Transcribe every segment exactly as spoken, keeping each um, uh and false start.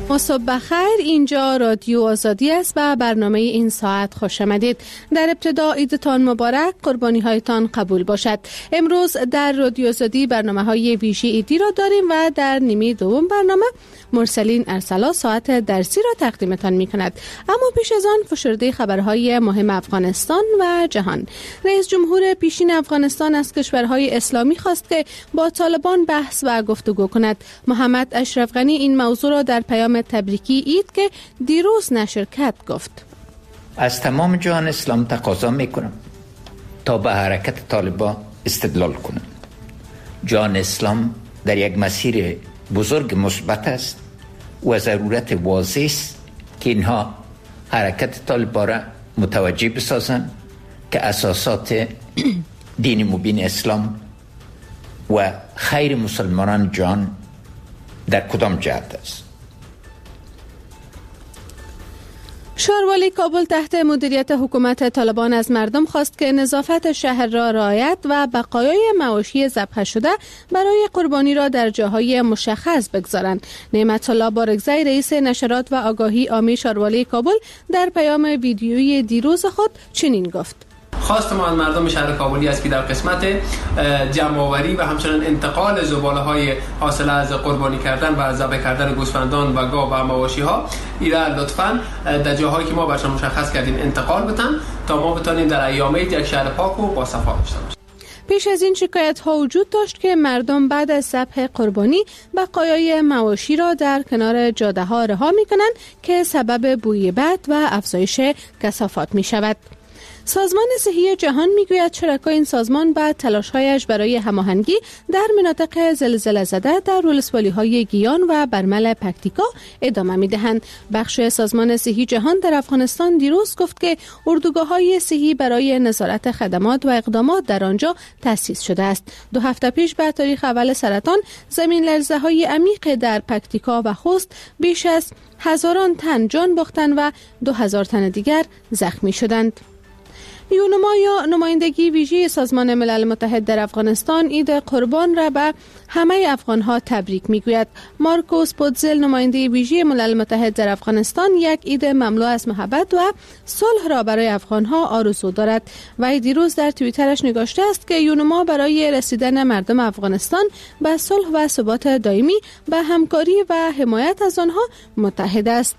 صبح بخیر، اینجا رادیو آزادی است و برنامه این ساعت خوش آمدید. در ابتدا عیدتان مبارک، قربانی هایتان قبول باشد. امروز در رادیو آزادی برنامه های ویژه عیدی را داریم و در نیمه دوم برنامه مرسلین ارسلا ساعت درسی را تقدیمتان می کند. اما پیش از آن فشرده خبرهای مهم افغانستان و جهان. رئیس جمهور پیشین افغانستان از کشورهای اسلامی خواست که با طالبان بحث و گفتگو کند. محمد اشرف غنی این موضوع را در پیام تبریکی عید که دیروز نشر کرد گفت: از تمام جهان اسلام تقاضا میکنم تا به حرکت طالبان استدلال کنند. جهان اسلام در یک مسیر بزرگ مثبت است و ضرورت واضح است که اینها حرکت طالبان را متوجه بسازند که اساسات دین مبین اسلام و خیر مسلمانان جهان در کدام جهت است. شاروالی کابل تحت مدیریت حکومت طالبان از مردم خواست که نظافت شهر را رعایت و بقایای مواشی ذبح شده برای قربانی را در جاهای مشخص بگذارند. نعمت الله بارگزی رئیس نشرات و آگاهی عامی شاروالی کابل در پیام ویدیویی دیروز خود چنین گفت: خواست ما از مردم شهر کابلی است که در قسمت جمع‌آوری و همچنین انتقال زباله‌های حاصل از قربانی کردن و ذبح کردن گوسفندان و گاو و مواشی‌ها ایرا لطفاً در جاهایی که ما برشان مشخص کردیم انتقال بدن تا ما بتونیم در ایام عید یک شهر پاک و با صفا داشته باشیم. پیش از این شکایت ها وجود داشت که مردم بعد از ذبح قربانی بقایای مواشی را در کنار جاده ها رها می کنند که سبب بوی بد و افزایش کثافات می شود. سازمان صحی جهان میگوید شرکای این سازمان بعد تلاش‌هایش برای هماهنگی در مناطق زلزله زده در ولسوالی‌های گیان و برمل پکتیکا ادامه می‌دهند. بخش سازمان صحی جهان در افغانستان دیروز گفت که اردوگاه‌های صحی برای نظارت خدمات و اقدامات در آنجا تأسیس شده است. دو هفته پیش به تاریخ اول سرطان زمین لرزه‌های عمیق در پکتیکا و خوست بیش از هزاران تن جان باختند و دو هزار تن دیگر زخمی شدند. یونما یا نمایندگی ویژه سازمان ملل متحد در افغانستان عید قربان را به همه افغانها تبریک میگوید. مارکوس پودزل نماینده ویژه ملل متحد در افغانستان یک عید مملو از محبت و صلح را برای افغانها آرزو دارد. وی دیروز در توییترش نگاشته است که یونما برای رسیدن مردم افغانستان به صلح و ثبات دائمی به همکاری و حمایت از آنها متحد است.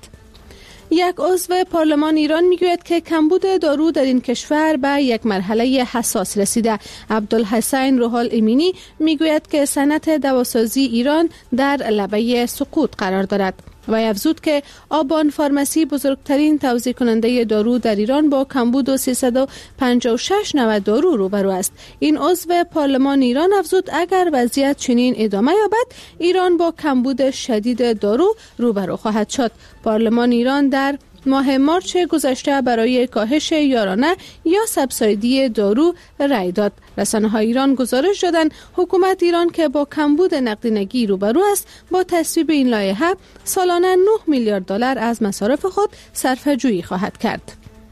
یک عضو پارلمان ایران میگوید که کمبود دارو در این کشور به یک مرحله حساس رسیده. عبدالحسین روحال امینی میگوید که صنعت دواسازی ایران در لبه سقوط قرار دارد. و افزود که آبان فارمسی بزرگترین توزیع کننده دارو در ایران با کمبود و سیصد و پنجاه و شش نوع دارو روبرو است. این عضو پارلمان ایران افزود اگر وضعیت چنین ادامه یابد ایران با کمبود شدید دارو روبرو خواهد شد. پارلمان ایران در ماه مارچ گذشته برای کاهش یارانه یا سبسایدی دارو رأی داد. رسانه‌های ایران گزارش دادند حکومت ایران که با کمبود نقدینگی روبرو است با تصویب این لایحه سالانه نه میلیارد دلار از مصارف خود صرفه‌جویی خواهد کرد.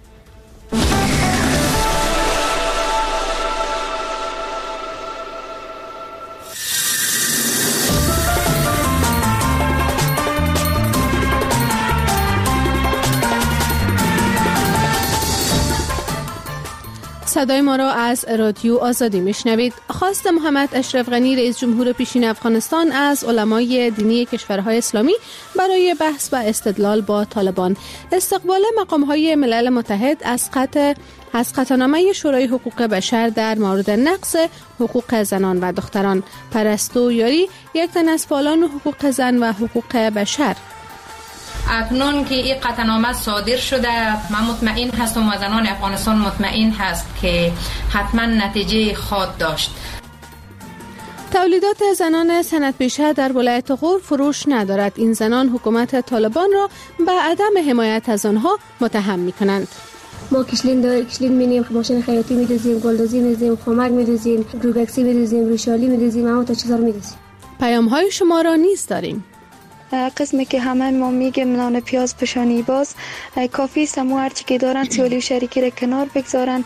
صدای ما را از رادیو آزادی میشنوید. خواست محمد اشرف غنی رئیس جمهور پیشین افغانستان از علمای دینی کشورهای اسلامی برای بحث و استدلال با طالبان. استقبال مقام‌های ملل متحد از قطع از قطعنامه شورای حقوق بشر در مورد نقض حقوق زنان و دختران. پرستو یاری یک تن از فعالان حقوق زن و حقوق بشر: اکنون که این قطعنامه صادر شده من مطمئن هستم و زنان افغانستان مطمئن هست که حتما نتیجه خواهد داشت. تولیدات زنان صنعت پیشه در ولایت غور فروش ندارد. این زنان حکومت طالبان را به عدم حمایت از آنها متهم می کنند. ما کشلین دار کشلین مینیم، ماشین خیاطی می‌دوزیم، گلدوزی می‌دوزیم، خمک می‌دوزیم، روگکسی می‌دوزیم، روشالی می‌دوزیم، اما تا چیزا رو می‌دوزیم. پیام‌های شما را نیز داریم. قسمی که همه ما میگیم نان پیاز پشانی باز کافی سمو هرچی که دارن سیالی و شریکی را کنار بگذارن.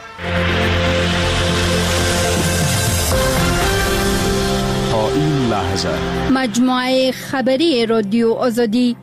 تا این لحظه هزار. مجموعه خبری رادیو آزادی.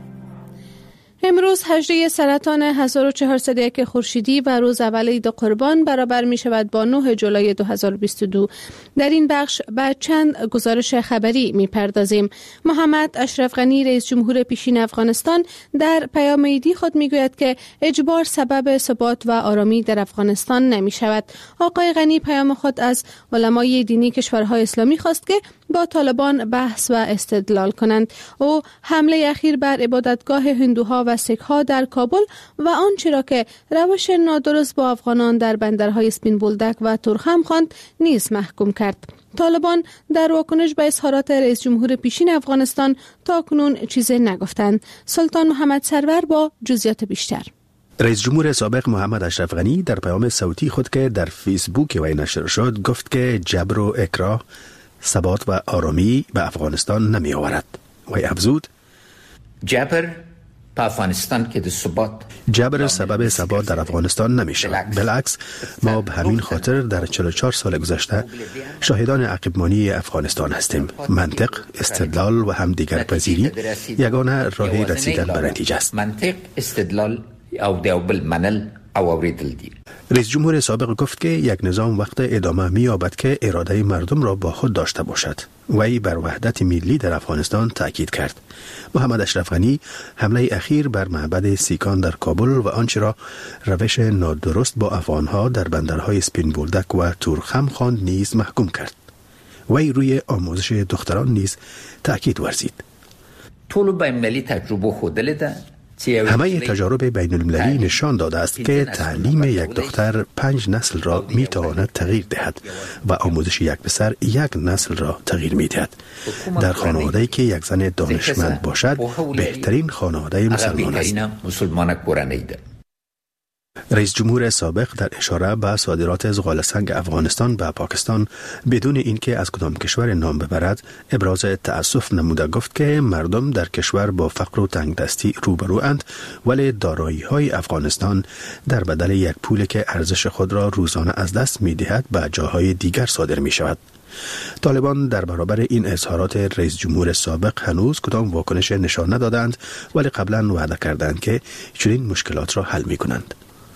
امروز هجده سرطان هزار و چهارصد و یک خورشیدی و روز اول عید قربان برابر می شود با نه جولای دو هزار و بیست و دو. در این بخش به چند گزارش خبری می پردازیم. محمد اشرف غنی رئیس جمهور پیشین افغانستان در پیام عیدی خود می گوید که اجبار سبب ثبات و آرامی در افغانستان نمی شود. آقای غنی پیام خود از علمای دینی کشورهای اسلامی خواست که با طالبان بحث و استدلال کنند. او حمله اخیر بر عبادتگاه هندوها و سیک‌ها در کابل و آنچه را که روش نادرست با افغانان در بندرهای سپین بولدک و تورخم خواند نیز محکوم کرد. طالبان در واکنش به اظهارات رئیس جمهور پیشین افغانستان تاکنون چیزی نگفتند. سلطان محمد سرور با جزئیات بیشتر. رئیس جمهور سابق محمد اشرف غنی در پیام صوتی خود که در فیسبوک وی نشر شد گفت که جبر و اکراه ثبات و آرامی به افغانستان نمی آورد. وی افزود: جبر په افغانستان کې د ثبات جبر سبب ثبات در افغانستان نمی شود. بالعکس ما به همین خاطر در چهل و چهار سال گذشته شاهدان عقب‌مانی افغانستان هستیم. منطق، استدلال و همدیگر پذیری یگانه راه رسیدن به نتیجه است. منطق، استدلال او دیو بل منل او اوریدل دی. رئیس جمهور سابق گفت که یک نظام وقت ادامه می‌یابد که اراده مردم را با خود داشته باشد. وی بر وحدت ملی در افغانستان تاکید کرد. محمد اشرف غنی حمله اخیر بر معبد سیکان در کابل و آنچه را روش نادرست با افغانها در بندرهای سپین بولدک و تورخم خواند نیز محکوم کرد. وی روی آموزش دختران نیز تاکید ورزید. طول بین المللی تجربه خودل ده همه تجارب بین المللی نشان داده است که تعلیم یک دختر پنج نسل را می تواند تغییر دهد و آموزش یک پسر یک نسل را تغییر می دهد. در خانواده‌ای که یک زن دانشمند باشد بهترین خانواده مسلمان است. رئیس جمهور سابق در اشاره به صادرات زغال سنگ افغانستان به پاکستان بدون اینکه از کدام کشور نام ببرد ابراز تأسف نموده گفت که مردم در کشور با فقر و تنگدستی روبروند ولی دارایی‌های افغانستان در بدل یک پولی که ارزش خود را روزانه از دست می‌دهد به جاهای دیگر صادر می‌شود. طالبان در برابر این اظهارات رئیس جمهور سابق هنوز کدام واکنش نشان ندادند ولی قبلا وعده کردند که چنین مشکلات را حل می‌کنند.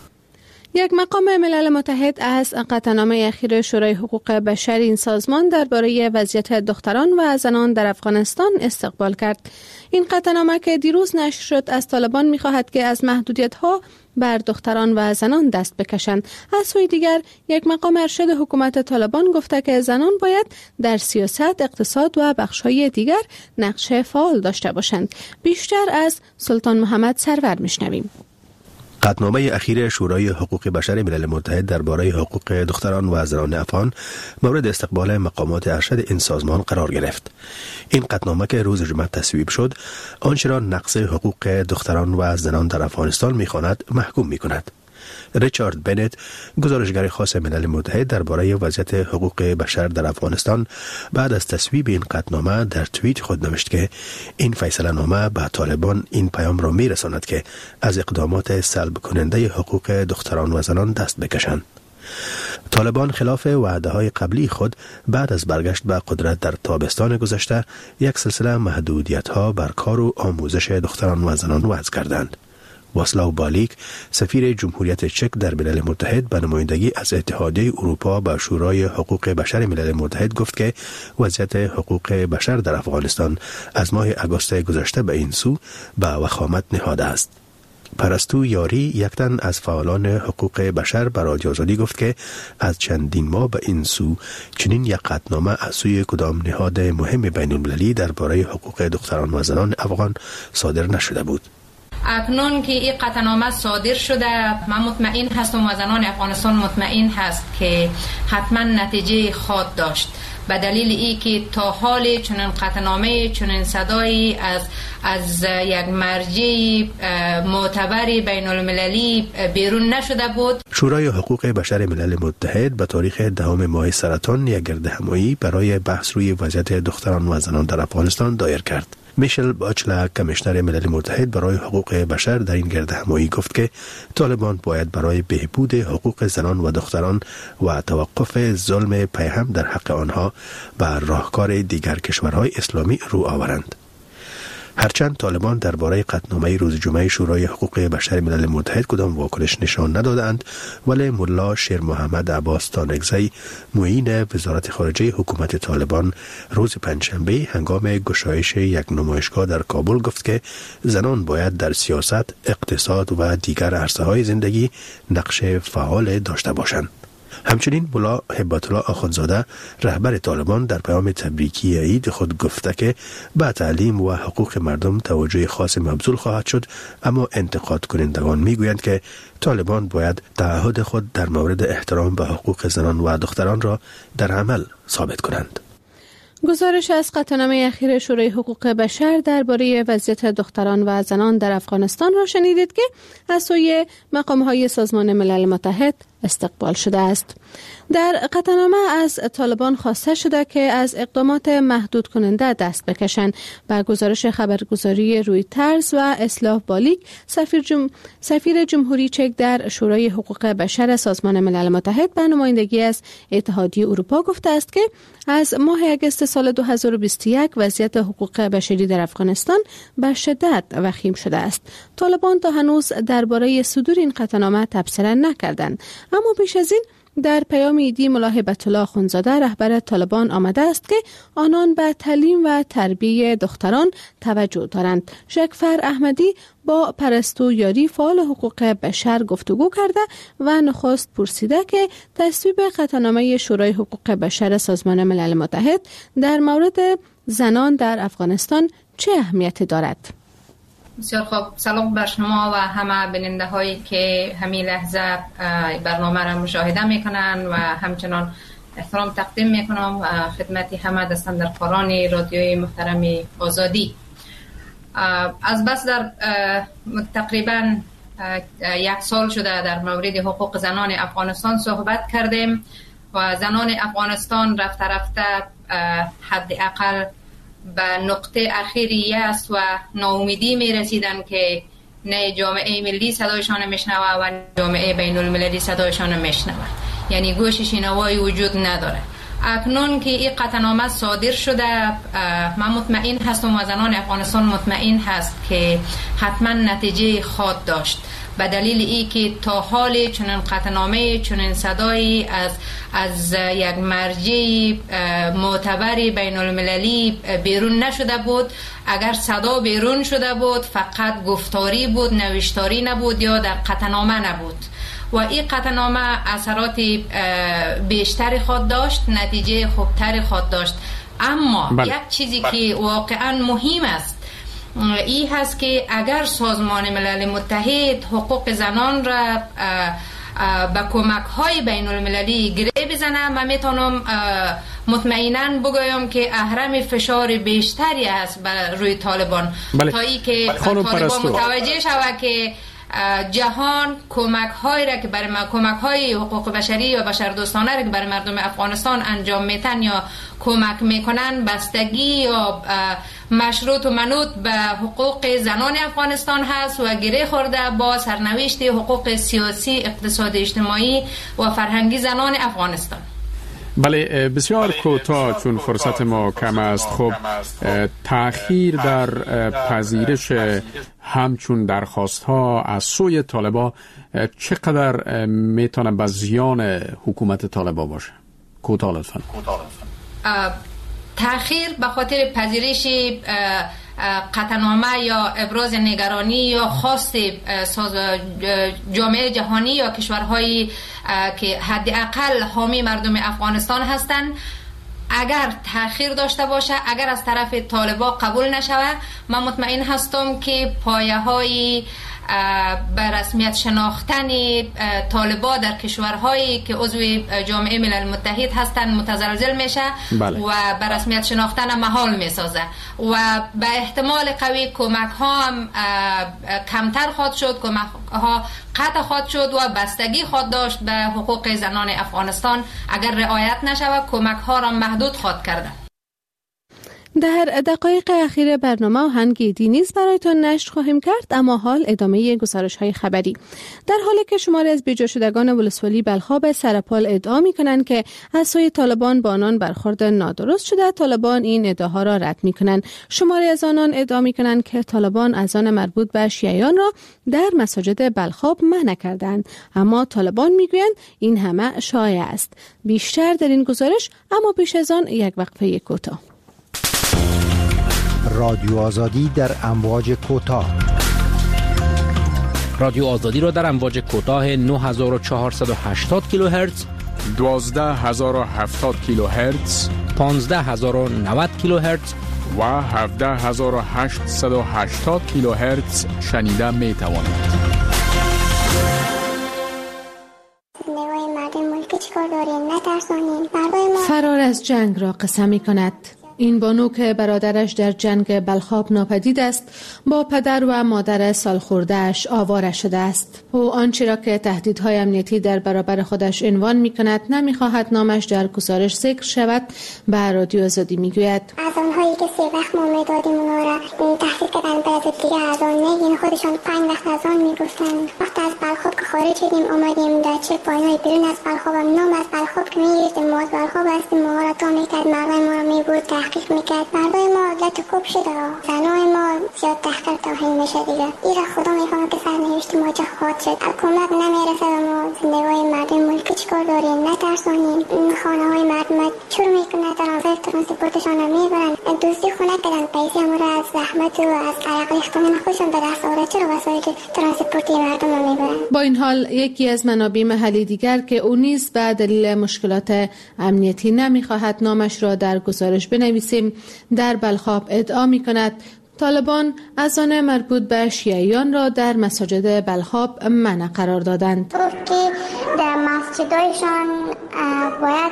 یک مقام ملل متحد از قطعنامه اخیر شورای حقوق بشر این سازمان درباره وضعیت دختران و زنان در افغانستان استقبال کرد. این قطعنامه که دیروز نشر شد از طالبان می‌خواهد که از محدودیت‌ها بر دختران و زنان دست بکشند. از سوی دیگر یک مقام ارشد حکومت طالبان گفته که زنان باید در سیاست، اقتصاد و بخش‌های دیگر نقش فعال داشته باشند. بیشتر از سلطان محمد سرور میشنویم. قطعنامه اخیر شورای حقوق بشر ملل متحد درباره حقوق دختران و زنان افغان مورد استقبال مقامات ارشد این سازمان قرار گرفت. این قطعنامه که روز جمعه تصویب شد، آنچه را نقض حقوق دختران و زنان در افغانستان می‌خواند محکوم می‌کند. ریچارد بنت، گزارشگر خاص ملل متحد درباره وضعیت حقوق بشر در افغانستان، بعد از تصویب این قطعنامه در توییت خود نوشت که این فیصله نامه به طالبان این پیام را می‌رساند که از اقدامات سلب کننده حقوق دختران و زنان دست بکشند. طالبان خلاف وعده‌های قبلی خود بعد از برگشت به قدرت در تابستان گذشته یک سلسله محدودیت‌ها بر کار و آموزش دختران و زنان وضع کردند. واسلاو بالیک، سفیر جمهوریت چک در ملل متحد به نمایندگی از اتحادیه اروپا به شورای حقوق بشر ملل متحد گفت که وضعیت حقوق بشر در افغانستان از ماه آگوست گذشته به این سو به وخامت نهاده است. پرستو یاری، یک تن از فعالان حقوق بشر به رادیو آزادی گفت که از چندین ماه به این سو چنین یک قطعنامه از سوی کدام نهاد مهم بین المللی درباره حقوق دختران و زنان افغان صادر نشده بود. اکنون که این قطعنامه صادر شده، من مطمئن هستم و زنان افغانستان مطمئن هست که حتما نتیجه خواهد داشت، به دلیل ای که تا حال چنین قطعنامه، چنین صدایی از از یک مرجع معتبر بین المللی بیرون نشده بود. شورای حقوق بشر ملل متحد به تاریخ دهم ماه سرطان یک گردهمایی برای بحث روی وضعیت دختران و زنان در افغانستان دایر کرد. میشل باچلا کمیشنر ملل متحد برای حقوق بشر در این گرد همایی گفت که طالبان باید برای بهبود حقوق زنان و دختران و توقف ظلم پیهم در حق آنها و راهکار دیگر کشورهای اسلامی رو آورند. هرچند طالبان درباره قطعنامه روز جمعه شورای حقوق بشر ملل متحد کدام واکنش نشان ندادند، ولی ملا شیر محمد عباس تانگزی معین وزارت خارجه حکومت طالبان روز پنجشنبه هنگام گشایش یک نمایشگاه در کابل گفت که زنان باید در سیاست، اقتصاد و دیگر عرصه‌های زندگی نقش فعال داشته باشند. همچنین ملا هبت الله آخوندزاده رهبر طالبان در پیام تبریکی عید خود گفته که به تعلیم و حقوق مردم توجه خاص مبذول خواهد شد، اما انتقاد کنندگان میگویند که طالبان باید تعهد خود در مورد احترام به حقوق زنان و دختران را در عمل ثابت کنند. گزارش از قطعنامه اخیر شورای حقوق بشر درباره وضعیت دختران و زنان در افغانستان را شنیدید که از سوی مقام‌های سازمان ملل متحد استقبال شده است. در قطعنامه از طالبان خواسته شده که از اقدامات محدود کننده دست بکشند. با گزارش خبرگزاری رویترز و اصلاح بالیک، سفیر, جم... سفیر جمهوری چک در شورای حقوق بشر سازمان ملل متحد به نمایندگی از اتحادیه اروپا گفته است که از ماه اگست سال دو هزار و بیست و یک وضعیت حقوق بشری در افغانستان به شدت وخیم شده است. طالبان تا هنوز درباره صدور این قطعنامه تبصره نکردند، اما پیش از این در پیام عیدی ملا هبت الله آخوندزاده رهبر طالبان آمده است که آنان به تعلیم و تربیت دختران توجه دارند. شکفر احمدی با پرستو یاری فعال حقوق بشر گفتگو کرده و نخست پرسیده که تصویب قطعنامه شورای حقوق بشر سازمان ملل متحد در مورد زنان در افغانستان چه اهمیتی دارد. بسیار خوب، سلام بر شما و همه بیننده هایی که همین لحظه برنامه را مشاهده میکنن و همچنان احترام تقدیم میکنم خدمت همه دستاندرکاران رادیوی محترم آزادی. از بس در تقریبا یک سال شده در مورد حقوق زنان افغانستان صحبت کردیم و زنان افغانستان رفته رفته حداقل به نقطه اخیری است و ناامیدی می رسیدن که نه جامعه ملی صدایشان میشنوه و جامعه بین المللی صدایشان میشنوه، یعنی گوش شنوایی وجود نداره. اکنون که این قطعنامه صادر شده، من مطمئن هستم و زنان افغانستان مطمئن هست که حتما نتیجه خواهد داشت، به دلیل ای که تا حال چنین قطعنامه چنین صدایی از از یک مرجع معتبر بین المللی بیرون نشده بود. اگر صدا بیرون شده بود فقط گفتاری بود، نوشتاری نبود یا در قطعنامه نبود و این قطعنامه اثرات بیشتری خود داشت، نتیجه خوبتری خود داشت. اما بله. یک چیزی که واقعا مهم است این هست که اگر سازمان ملل متحد حقوق زنان را به کمک های بین المللی گره بزنه، من میتونم مطمئنا بگویم که اهرم فشار بیشتری است بر روی طالبان بله. تا ای که طالبان متوجه شود که جهان کمک هایی را که برای کمک های حقوق بشری یا بشردوستانه را که برای مردم افغانستان انجام میتن یا کمک میکنن بستگی یا مشروط و منوط به حقوق زنان افغانستان هست و گره خورده با سرنوشت حقوق سیاسی، اقتصادی، اجتماعی و فرهنگی زنان افغانستان. بله، بسیار کوتاه چون فرصت ما کم است. خب تأخیر در پذیرش همچون درخواست ها از سوی طالبا چقدر میتونه به زیان حکومت طالبا باشه؟ کوتاه لطفاً. تأخیر به خاطر پذیرش قطعنامه یا ابراز نگرانی یا خواست جامعه جهانی یا کشورهایی که حداقل حامی مردم افغانستان هستند، اگر تأخیر داشته باشه، اگر از طرف طالبا قبول نشوه، من مطمئن هستم که پایه های به رسمیت شناختن طالبا در کشورهایی که عضو جامعه ملل متحد هستند متزلزل میشه بله. و به رسمیت شناختن محال میسازه و به احتمال قوی کمک ها هم کمتر خواهد شد، کمک ها قطع خواهد شد و بستگی خواهد داشت به حقوق زنان افغانستان. اگر رعایت نشود کمک ها را محدود خواهد کرده. در دقایق اخیر برنامه آهنگ دینیز برایتان نشر خواهیم کرد، اما حال ادامه گزارش های خبری. در حالی که شماری از بیجا شدگان ولسوالی بلخاب سرپال ادعا می کنند که از سوی طالبان با آنان برخورد نادرست شده، طالبان این ادعاها را رد می کنند. شماری از آنان ادعا می کنند که طالبان اذان مربوط به شیعیان را در مساجد بلخاب منع کردند، اما طالبان می گویند این همه شایع است. بیشتر در این گزارش، اما پیش از آن یک وقفه کوتاه. رادیو آزادی در امواج کوتاه. رادیو آزادی را در امواج کوتاه نه هزار و چهارصد و هشتاد کیلوهرتز، دوازده هزار و هفتاد کیلوهرتز، پانزده هزار و نود کیلوهرتز و هفده هزار و هشتصد و هشتاد کیلوهرتز شنیده می توانید. فرار از جنگ را قسم می کند. این بانو که برادرش در جنگ بلخاب ناپدید است، با پدر و مادر سالخورده‌اش آواره شده است. او آنچه را که تهدیدهای امنیتی در برابر خودش عنوان می کند نمی‌خواهد نامش در گزارش ذکر شود. به رادیو آزادی می‌گوید از آنهایی که سه وقت ما می‌دادیم اونا را تهدید کردن بعد دیگه از آن نگین، خودشان پنج وقت از آن می‌گفتن. وقتی از بلخاب که خارج شدیم اومدیم در چه پایینای بیرون از بلخاب، نام از بلخاب که می‌گفتیم ما از بلخاب هستیم، ما را تا می‌کرد، مردم ما را می‌برد تحقیق میکرد. مردای ما لط و کوب شده، زنای ما زیاد تحقیر توهین میشه دیگه. ایرا خدا میکنه که سرنوشت ما جا خواهد شد. حکومت نمیرسه و ما زندگی مردم ملکی چیکار داریم؟ نترسانیم. خانه های مردم چور میکنه، ترانزیت ترانسپورتشان رو میبرن، دوستی خونه کردن، پیسی ما را از زحمت و از عرق ریختن خودشان به دست آورده، چرا وسایل ترانسپورتی مردم رو میبرن؟ با این حال یکی از منابع محلی دیگر که او نیز به دلیل مشکلات امنیتی نمیخواهد نامش را در گزارش بنویسیم، در بلخاب ادعا می کند طالبان اذان مربوط به شیعیان را در مساجد بلخاب منع قرار دادند. گفت که در مسجدایشان باید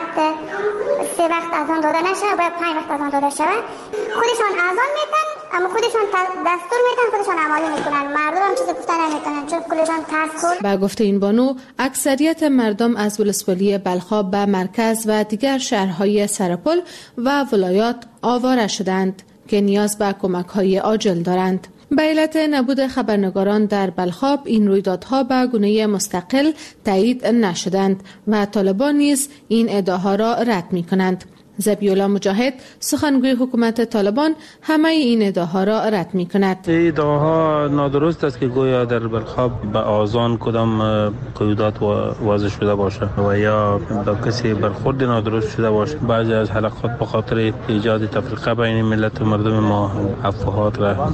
سه وقت اذان داده نشه، باید پنج وقت اذان داده شود. خودشان اذان میتن، اما خودشان دستور میتن، خودشان عملی میکنن. مردم هم چیزی گفتن نمیتونن چون کلشان ترس خورد. با گفته این بانو، اکثریت مردم از ولسوالی بلخاب به مرکز و دیگر شهرهای سرپل و ولایات آواره شدند که نیاز به کمک‌های عاجل دارند. به علت نبود خبرنگاران در بلخاب این رویدادها به گونه مستقل تایید نشدند و طالبان نیز این ادعاها را رد می‌کنند. ذبیح‌الله مجاهد سخنگوی حکومت طالبان همه این ادعاها را رد می‌کند. ادعاها نادرست است که گویا در بلخاب به آذان کدام قیودات واضح شده باشه و یا به کسی برخورد نادرست شده باشه. بعضی از حلقات به خاطر ایجاد تفرقه بین ملت و مردم ما افواهات را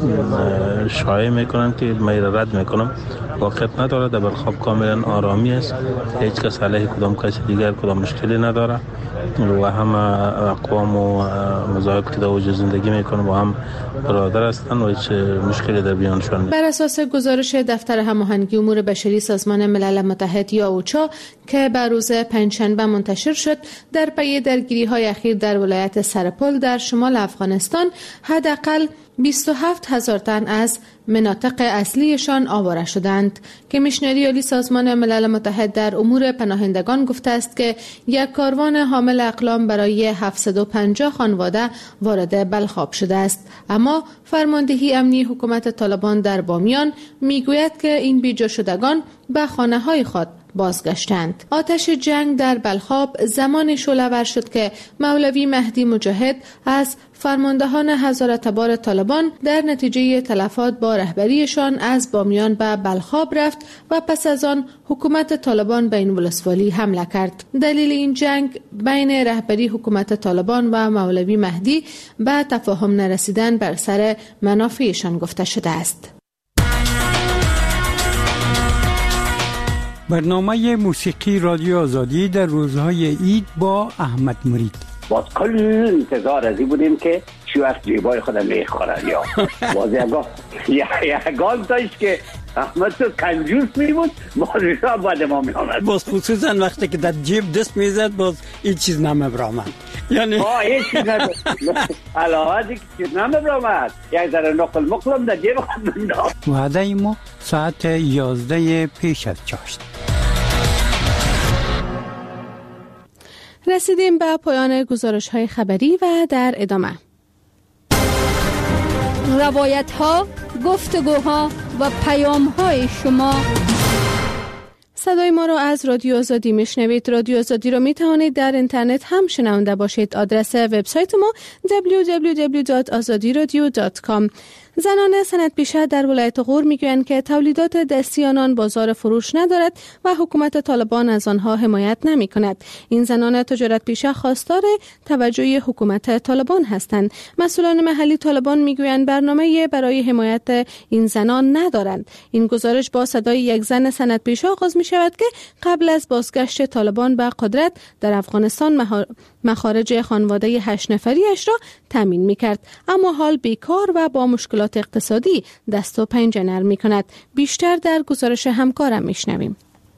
شایع می‌کنند که من رد می‌کنم. واقعیت نداره. در بلخاب کاملا آرامی است، هیچ کس علیه کدام کسی دیگر کدام مشکلی نداره و همه اقوام و مذاهب که در اوج زندگی میکنن با هم برادر هستند و هیچ مشکلی در بیانشان نیست. بر اساس گزارش دفتر هماهنگی امور بشری سازمان ملل متحد یا اوچا که بر روز پنجشنبه منتشر شد، در پی درگیری‌های اخیر در ولایت سرپل در شمال افغانستان حداقل بیست و هفت هزار تن از مناطق اصلیشان آواره شدند. کمیشنری عالی سازمان ملل متحد در امور پناهندگان گفته است که یک کاروان حامل اقلام برای هفتصد و پنجاه خانواده وارد بلخاب شده است، اما فرماندهی امنی حکومت طالبان در بامیان میگوید که این بیجا شدگان به خانه‌های خود بازگشتند. آتش جنگ در بلخاب زمان شعله‌ور شد که مولوی مهدی مجاهد از فرماندهان هزارتبار طالبان در نتیجه تلفات با رهبریشان از بامیان به بلخاب رفت و پس از آن حکومت طالبان به این ولسوالی حمله کرد. دلیل این جنگ بین رهبری حکومت طالبان و مولوی مهدی به تفاهم نرسیدن بر سر منافعشان گفته شده است. برنامه موسیقی رادیو آزادی در روزهای عید با احمد مرید. باز کل انتظار ازی بودیم که چی وقت جیبای خودم میخورن یا باز یک گال داشت که احمد تو کنجوس می بود، باز ایسا بعد ما می آمد. باز خصوصا وقتی که در جیب دست میزد باز این چیز نمیبرامد، یعنی آه این چیز نمیبرامد علاوه دیگه چیز نمیبرامد، یک ذره نقل مقلم در جیب خود منداخت. وعده ما ساعت یازده پیش از چاشت. رسیدیم به پایان گزارش‌های خبری و در ادامه روایت ها، گفتگوها و پیام های شما. صدای ما را از رادیو آزادی میشنوید. رادیو آزادی را می توانید در اینترنت هم شنونده باشید. آدرس وبسایت ما دبلیو دبلیو دبلیو دات آزادی رادیو دات کام. زنان سندپیشه در ولایت غور میگویند که تولیدات دستی آنان بازار فروش ندارد و حکومت طالبان از آنها حمایت نمی کند. این زنان تجارت پیشه خواستار توجه حکومت طالبان هستند. مسئولان محلی طالبان میگویند برنامه برای حمایت این زنان ندارند. این گزارش با صدای یک زن سندپیشه آغاز می شود که قبل از بازگشت طالبان به قدرت در افغانستان مخارج خانواده هشت نفریش را تامین می کرد، اما حال بیکار و با مشکلات اقتصادی دست و پنجه نرم می کند. بیشتر در گزارش همکارم می شنویم.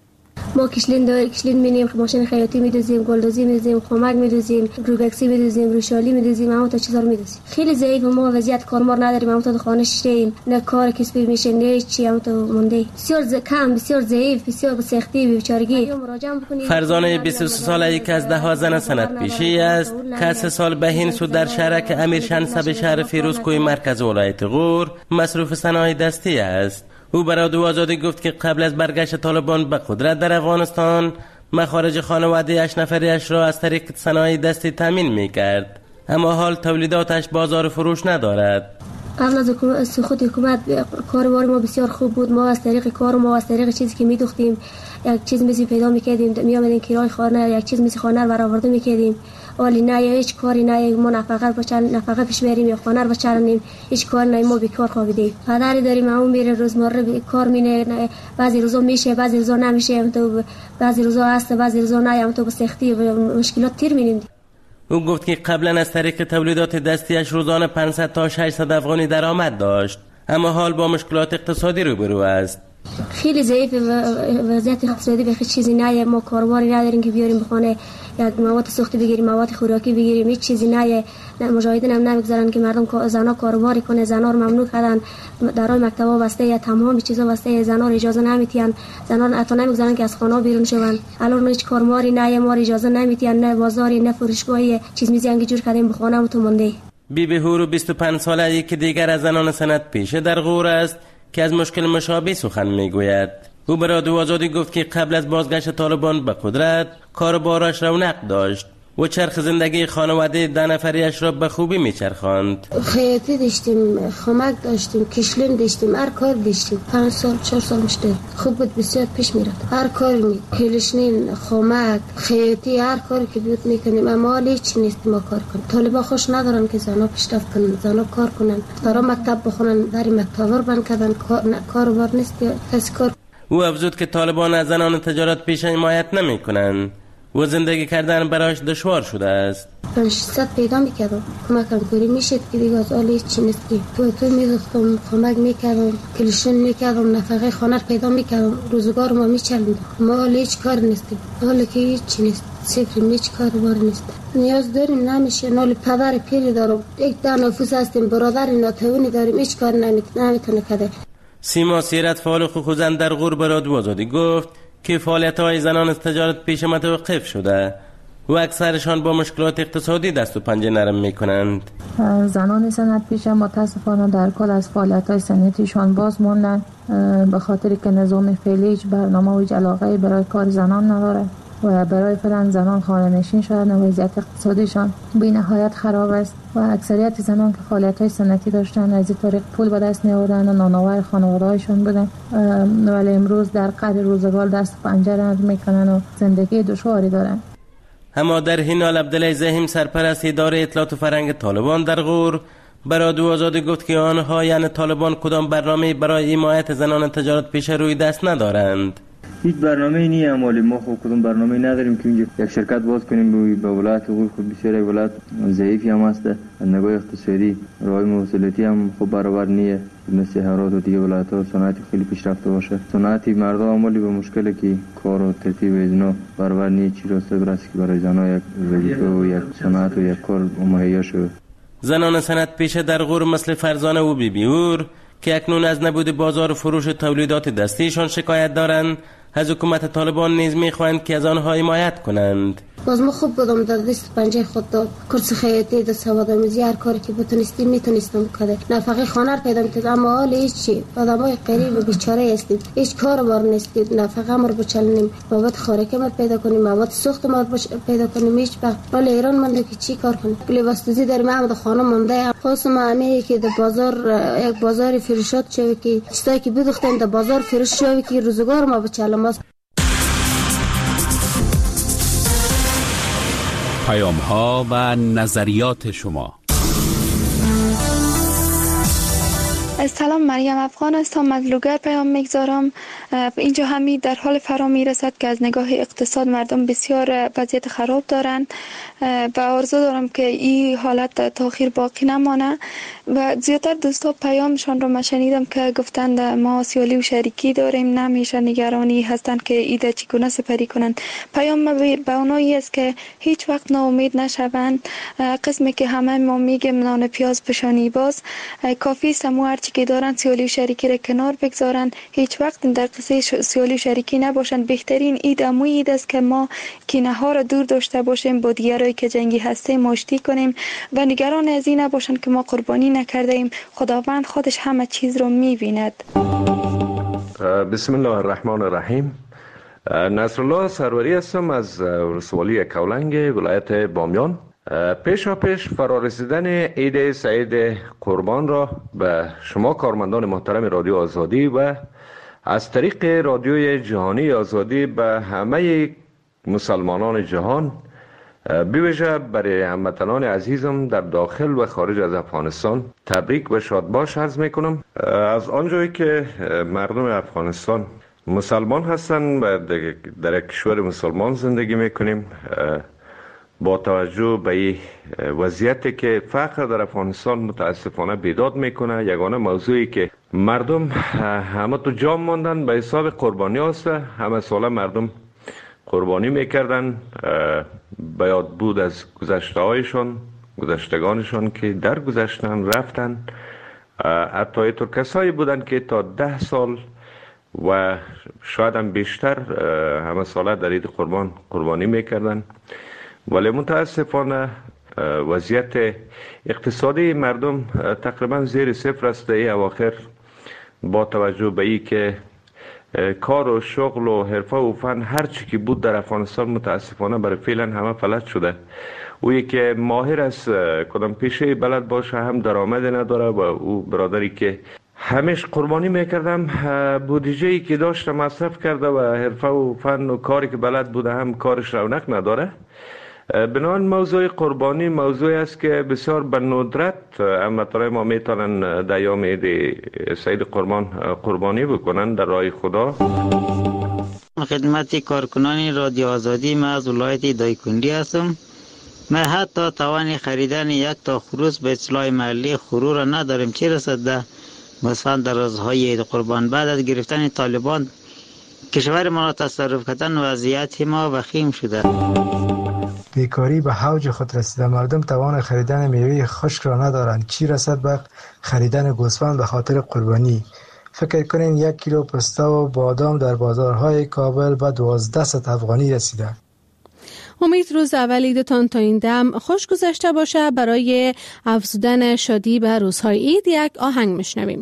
ما کشلین دار کشلین مینیم، ماشین خیاطی میدوزیم، گلدوزی میدوزیم، خمک میدوزیم، روبکسی میدوزیم، روشالی میدوزیم، اما تا چیزا رو میدوزیم. خیلی ضعیف، ما وضعیت کارمار نداریم، اما تا خانه شیم، نه کار کسبی میشه، نه چی، اما تا مونده. بسیار کم، بسیار ضعیف، بسیار به سختی بیچارگی. فرزانه بیست و سه ساله یک از ده زن سندپیشه است که سه سال بهین سود در شهرک امیرشنسب شهر فیروزکوی مرکز ولایت غور مصروف صنایع دستی است. او برای رادیو آزادی گفت که قبل از برگشت طالبان به قدرت در افغانستان مخارج خانواده اش نفریش را از طریق صنایع دستی تامین می‌کرد، اما حال تولیداتش بازار فروش ندارد. قبل از سقوط حکومت کاروبار ما بسیار خوب بود. ما از طریق کار ما از طریق چیزی که می‌دوختیم یک چیز می‌سی پیدا می‌کردیم، می‌آمدیم کرای خانه یک چیز می‌سی خانه رو برآورده می‌کردیم. ولی نه هیچ کاری نه، ما نفقه بچن نفقه پیش بریم یا خانه رو بچرانیم، هیچ کار نه، ما بیکار خوابیدیم. پدری داریم اون میره روزمره کار مینه، بعضی روزا میشه بعضی روزا نمیشه، تو بعضی روزا هست بعضی روزا نه، هم تو به سختی و مشکلات تیر می‌بینیم. او گفت که قبلا از طریق تولیدات دستیش روزانه پانصد تا ششصد افغانی درآمد داشت، اما حال با مشکلات اقتصادی روبرو است. خیلی ضعیف وضعیت اقتصادی، به هیچ چیزی نه، ما کاروباری نداریم که بیاریم بخونه یک مواد سوختی بگیریم، مواد خوراکی بگیریم، هیچ چیزی نه. مجاهدین هم نمیگذارن که مردم زنا کاروباری کنه، زنا رو ممنوع کردن، درای مکتبا بسته، یا تمام چیزا بسته، زنا رو اجازه نمیدن، زنا حتی نمیگذارن که از خانه بیرون شون. الان هیچ کارماری نه، ما اجازه نمیدن، نه بازاری نه فروشگاهی، چیز میزنگ جور کردیم بخونه تو مونده. بی بی هورو بیست و پنج ساله یک دیگر از زنان سندپیشه در غور است که از مشکل مشابه سخن میگوید. او به رادیو آزادی گفت که قبل از بازگشت طالبان به قدرت کاروبارش رونق داشت و چرخ زندگی خانواده ده نفریش را به خوبی میچرخاند. خیاطی داشتیم، خمک داشتیم، کشلین داشتیم، هر کار داشتیم. پنج سال چهار سال مشتر خوب بود، بسیار پیش میرفت. هر کاری می کلشنین، خمک، خیاطی، هر کاری که بود میکنیم، اما حالا هیچ نیست ما کار کنیم. طالبا خوش ندارن که زنا پیشرفت کنن، زنا کار کنن، درا مکتب بخونن، در مکتب رو بند کردن، کاروبار نیست کسی کار. او افزود که طالبان از زنان تجارت پیشه حمایت نمیکنن و زندگی کردن برایش دشوار شده است. پنجصد پیدا میکردم، کمکم کاری میشد که دیگه از آلی چی نیست. تو تو میدوختم، کمک میکردم، کلشن میکردم، نفقه خانه پیدا میکردم، روزگار ما میچلوندم. ما حالا هیچ کار نیستیم، حالا که هیچ چی نیست، صفر، هیچ کار بار نیست. نیاز داریم نمیشه، نال پدر پیری دارم، یک ده نفوس هستیم، برادر ناتوانی داریم، هیچ کار نمیتونه کرده. سیما سیرت فعال حقوق زن در غور به رادیو آزادی گفت که فعالیت‌های زنان از تجارت پیشه متوقف شده و اکثرشان با مشکلات اقتصادی دست و پنجه نرم می‌کنند. زنان سندپیشه متاسفانه در کل از فعالیت‌های صنعتیشان باز موندن، به خاطر که نظام فعلی هیچ برنامه و علاقه‌ای برای کار زنان نداره و برای فعلا زنان خانه‌نشین شدن و وضعیت اقتصادیشان بی نهایت خراب است و اکثریت زنان که فعالیت‌های صنعتی داشتن از این طریق پول به دست می‌آوردن و نانآور خانواده‌هایشون بودن، ولی امروز در قدر روزگار دست و پنجه نرم می‌کنن و زندگی دشواری دارن. اما در این حال عبدالله زهیم سرپرست اداره اطلاعات و فرهنگ طالبان در غور به رادیو آزادی گفت که آنها یعنی طالبان کدام برنامه برای حمایت زنان تجارت پیشه روی دست ندارند. هیچ برنامه‌ای نیست، اما ما خود کدوم برنامه‌ای نداریم که اینجا یک شرکت باز کنیم. به ولایت غور خود بسیار ولایت ضعیفی هم است، از نگاه اقتصادی راه موصلاتی هم خوب برابر نیست، مثل هرات و دیگه ولایت‌ها صنعتی خیلی پیشرفته باشه. صنعتی مردم عملی به مشکلی که کار و ترتیب اینا برابر نیست، چی راسته برسه که برای زن‌ها یک وظیفه و یک صنعت و یک کار مهیا شود. زنان صنعت پیشه در غور مثل فرزانه و بی بی هور که اکنون از نبود بازار فروش تولیدات دستیشان شکایت دارند، از حکومت طالبان نیز می‌خواهند که از آنها حمایت کنند. باز ما خوب بودم در دست پنجه خود داد کورس خیاطی در سواد آموزی هر کاری که بتونستیم میتونستم کرده نفقه خانه رو پیدا میکرد اما حال هیچ چی آدمای غریب و بیچاره هستیم هیچ کار ما نیست نفقه ما رو بچلنیم مواد خوراکی ما پیدا کنیم مواد سوخت ما پیدا کنیم هیچ وقت حال ایران مونده که چی کار کنیم لباس دوزی در محمد خانه مونده خاص ما همه که در بازار یک بازار فروشات شوی که چیزایی که بدوختن در بازار فروش شوی که روزگار ما بچلم پیام ها و نظریات شما. سلام، مریم افغان هستم، از لوگر پیام میگذارم. اینجا همی در حال فرا میرسد که از نگاه اقتصاد مردم بسیار وضعیت خراب دارند و آرزو دارم که این حالت تاخیر باقی نمانه و زیادتر دوستا پیامشان رو من شنیدم که گفتند ما سیالی و شریکی داریم، نمیشه نگرانی هستند که ایده چگونه سپری کنند. پیام به اونایی است که هیچ وقت ناامید نشوند. قسمی که همه ما میگیم نان پیاز پشانی باز، کافی سمو هرچی که دارن سیالی و شریکی را کنار بگذارن، هیچ وقت در قصه سیالی و شریکی نباشند. بهترین ایده مو ایده است که ما کینه ها را دور داشته باشیم، با دیگرایی که جنگی هستیم آشتی کنیم و نگران از این نباشند که ما قربانی نکرده ایم. خداوند خودش همه چیز رو میبیند. بسم الله الرحمن الرحیم. نصرالله سروری هستم از ولسوالی کولنگ ولایت بامیان. پیشا پیش فرارسیدن عید سعید قربان را به شما کارمندان محترم رادیو آزادی و از طریق رادیوی جهانی آزادی به همه مسلمانان جهان، بویژه برای هموطنان عزیزم در داخل و خارج از افغانستان تبریک و شادباش عرض میکنم. از آنجایی که مردم افغانستان مسلمان هستند و در یک کشور مسلمان زندگی میکنیم، با توجه به این وضعیتی که فقر در افغانستان متاسفانه بیداد میکنه، یگانه موضوعی که مردم همه تو جام ماندن به حساب قربانی هست. همه ساله مردم قربانی میکردن، به یاد بود از گذشته هایشان، گذشتگانشان که در گذشتن رفتن. حتی اینطور کسایی بودن که تا ده سال و شاید هم بیشتر همه ساله در عید قربان قربانی میکردن، ولی متاسفانه وضعیت اقتصادی مردم تقریبا زیر صفر است این اواخر، با توجه به این که کار و شغل و حرفه و فن هر چی که بود در افغانستان متاسفانه برای فعلا همه فلج شده. اویی که ماهر است کدام پیشه بلد باشه هم درآمد نداره و او برادری که همیش قربانی میکردم بودجه‌ای که داشته مصرف کرده و حرفه و فن و کاری که بلد بوده هم کارش رونق نداره. بنابراین موضوع قربانی موضوعی است که بسیار به ندرت هموطنان ما میتونن در یوم عید سعید قربان قربانی بکنن در راه خدا. خدمت کارکنان رادیو آزادی، من از ولایت دایکنډي هستم. من حتی توان خریدن یک تا خروس به اصلاح محلی خرو را نداریم، چه رسد ده مثلا در روزهای عید قربان. بعد از گرفتن طالبان کشور ما را تصرف کردن وضعیت ما وخیم شده. بیکاری به اوج خود رسیده، مردم توان خریدن میوه خشک را ندارند، چی رسد به خریدن گوسفند به خاطر قربانی. فکر کنین یک کیلو پسته و بادام در بازارهای کابل به دوازده صد افغانی رسیده. امید روز اول عیدتان تا این دم خوش گذشته باشه. برای افزودن شادی به روزهای عید یک آهنگ میشنویم.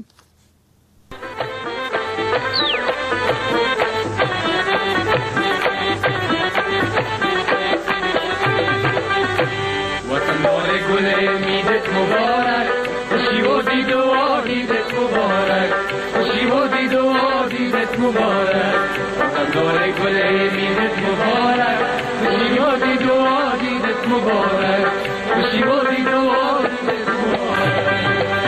مبارک خوشی و دید و عیدت مبارک، خوشی و دید و عیدت مبارک، وطندار گل میدت مبارک، خوشی و دید و عیدت مبارک، خوشی و دید و عیدت مبارک.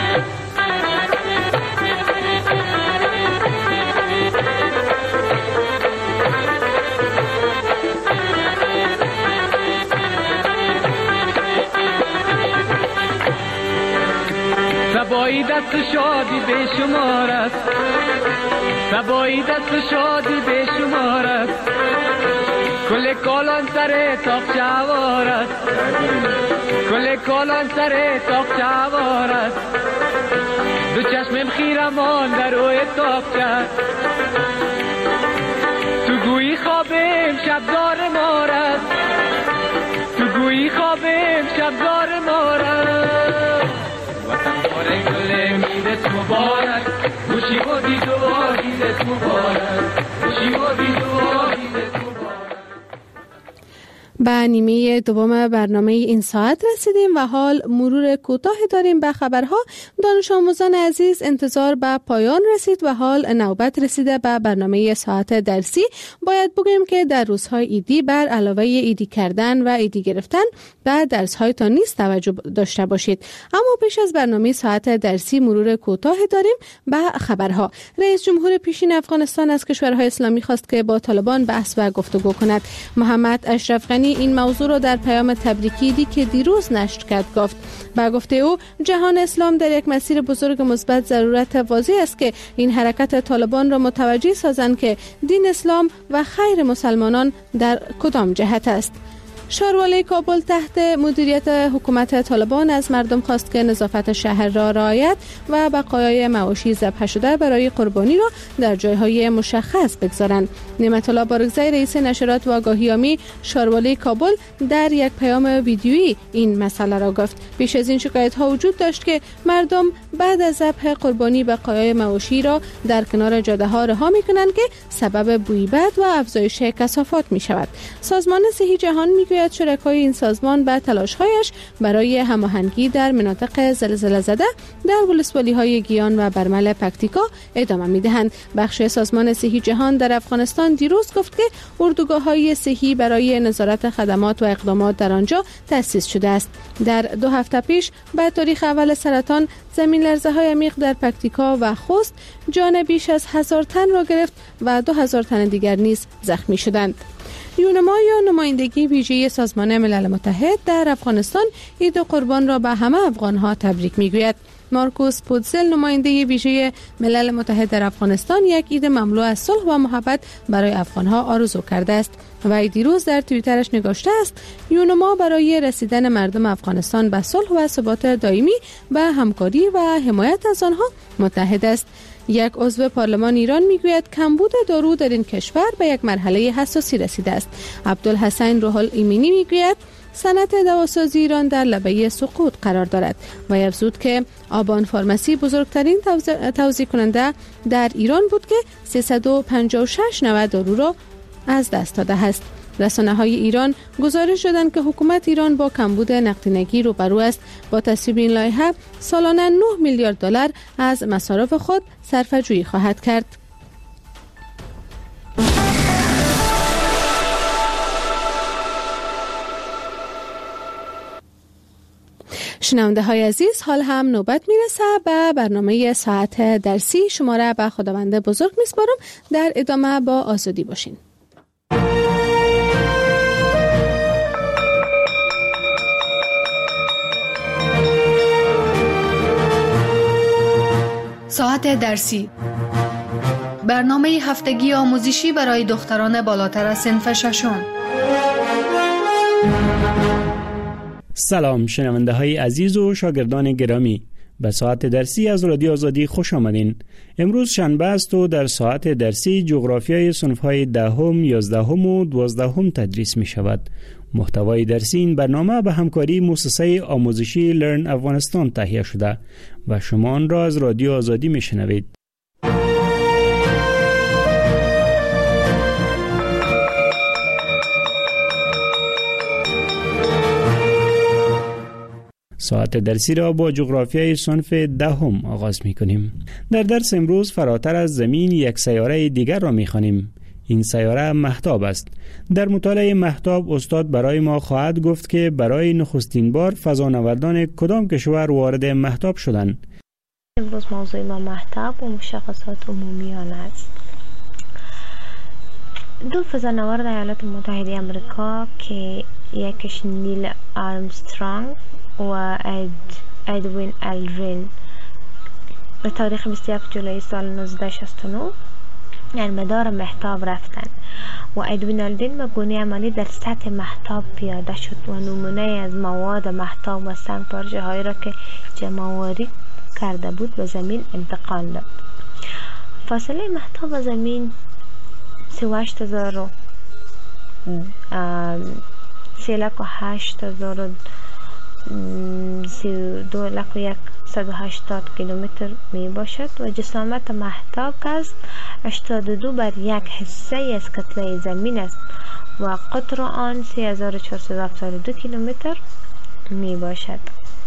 سبایی دست شادی به شمار است، سبایی دست شادی به شمار است، کل کالان سر تاق چوار است، کل کالان سر تاق چوار است، دو چشمم خیرمان در روی تاق چست، تو گویی خوابم شبدار مار است، مبارک خوشی و دید و عیدت مبارک خوشی و دید و عیدت مبارک. به نیمه دوم برنامه این ساعت رسیدیم و حال مرور کوتاهی داریم به خبرها. دانش آموزان عزیز، انتظار به پایان رسید و حال نوبت رسیده به برنامه ساعت درسی. باید بگویم که در روزهای عیدی بر علاوه ایدی کردن و ایدی گرفتن به درس‌هایتان نیز توجه داشته باشید. اما پیش از برنامه ساعت درسی مرور کوتاهی داریم به خبرها. رئیس جمهور پیشین افغانستان از کشورهای اسلامی خواست که با طالبان بحث و گفتگو کند. محمد اشرف غنی این موضوع را در پیام تبریکی دی که دیروز نشر کرد گفت. با گفته او جهان اسلام در یک مسیر بزرگ مثبت، ضرورت واضح است که این حرکت طالبان را متوجه سازند که دین اسلام و خیر مسلمانان در کدام جهت است. شاروالی کابل تحت مدیریت حکومت طالبان از مردم خواست که نظافت شهر را رعایت و بقایای مواشی ذبح شده برای قربانی را در جایهای مشخص بگذارند. نعمت الله بارگزی رئیس نشرات و آگاهیامی شاروالی کابل در یک پیام ویدیویی این مسئله را گفت. پیش از این شکایت ها وجود داشت که مردم بعد از ذبح قربانی بقایای مواشی را در کنار جاده ها رها می کنند که سبب بوی بد و افزایش کثافات می شود. سازمان صحی جهان می گوید شرکای این سازمان به تلاش‌هایش برای هماهنگی در مناطق زلزله زده در ولسوالی‌های گیان و برمل پکتیکا ادامه می‌دهند. بخش سازمان صحی جهان در افغانستان دیروز گفت که اردوگاه‌های صحی برای نظارت خدمات و اقدامات در آنجا تأسیس شده است. در دو هفته پیش به تاریخ اول سرطان زمین لرزه‌های عمیق در پکتیکا و خوست جان بیش از هزار تن را گرفت و دو هزار تن دیگر نیز زخمی شدند. یونما یا نمایندگی ویژه سازمان ملل متحد در افغانستان عید قربان را به همه افغان‌ها تبریک می‌گوید. مارکوس پودزل نماینده ویژه ملل متحد در افغانستان یک عید مملو از صلح و محبت برای افغان‌ها آرزو کرده است و دیروز در توییترش نگاشته است یونما برای رسیدن مردم افغانستان به صلح و ثبات دائمی به همکاری و حمایت از آنها متحد است. یک عضو پارلمان ایران میگوید کمبود دارو در این کشور به یک مرحله حساسی رسیده است. عبدالحسین روح الایمنی میگوید صنعت دواسازی ایران در لبه سقوط قرار دارد و افزود که آبان فارمسی بزرگترین توزیع کننده در ایران بود که سیصد و پنجاه و شش نوع دارو را از دست داده است. رسانه‌های ایران گزارش دادند که حکومت ایران با کمبود نقدینگی روبرو است. با تصویب این لایحه سالانه نه میلیارد دلار از مصارف خود صرفه‌جویی خواهد کرد. شنونده های عزیز، حال هم نوبت میرسه به برنامه ساعت درسی. شما را به خداوند بزرگ میسپارم. در ادامه با آزادی باشین. ساعت درسی، برنامه هفتگی آموزشی برای دختران بالاتر از صنف ششم. سلام شنونده های عزیز و شاگردان گرامی، به ساعت درسی از رادیو آزادی خوش آمدین. امروز شنبه است و در ساعت درسی جغرافیای صنف های دهم، یازدهم و دوازدهم تدریس می شود. محتوای درسی این برنامه به همکاری مؤسسه آموزشی لرن افغانستان تهیه شده و شما آن را از رادیو آزادی می شنوید. ساعت درسی را با جغرافیای صنف دهم آغاز می کنیم. در درس امروز فراتر از زمین یک سیاره دیگر را می خوانیم. این سیاره مهتاب است. در مطالعه مهتاب استاد برای ما خواهد گفت که برای نخستین بار فضانوردان کدام کشور وارد مهتاب شدند. امروز موضوع ما مهتاب و مشخصات عمومی آن است. دو فضانورد ایالات متحده آمریکا که یکیش نیل آرمسترانگ و اد ادوین الدرین به تاریخ بیست و یک جولای سال نوزده و شصت و نه در مدار مهتاب رفتند و ادوین الدرین به گونه عملی در سطح مهتاب پیاده شد و نمونه از مواد مهتاب و سنگ پارچه هایی را که جمع‌آوری کرده بود به زمین انتقال داد. فاصله مهتاب و زمین سی و هشت هزار و سی لک و هشت هزار و سی و دو لک و یک صد و هشتاد کیلومتر می باشد و جسامت مهتاب که است هشتاد و دو بر یک حصه از کتله زمین است و قطر آن سه هزار و چهارصد و هفتاد و دو کیلومتر می باشد.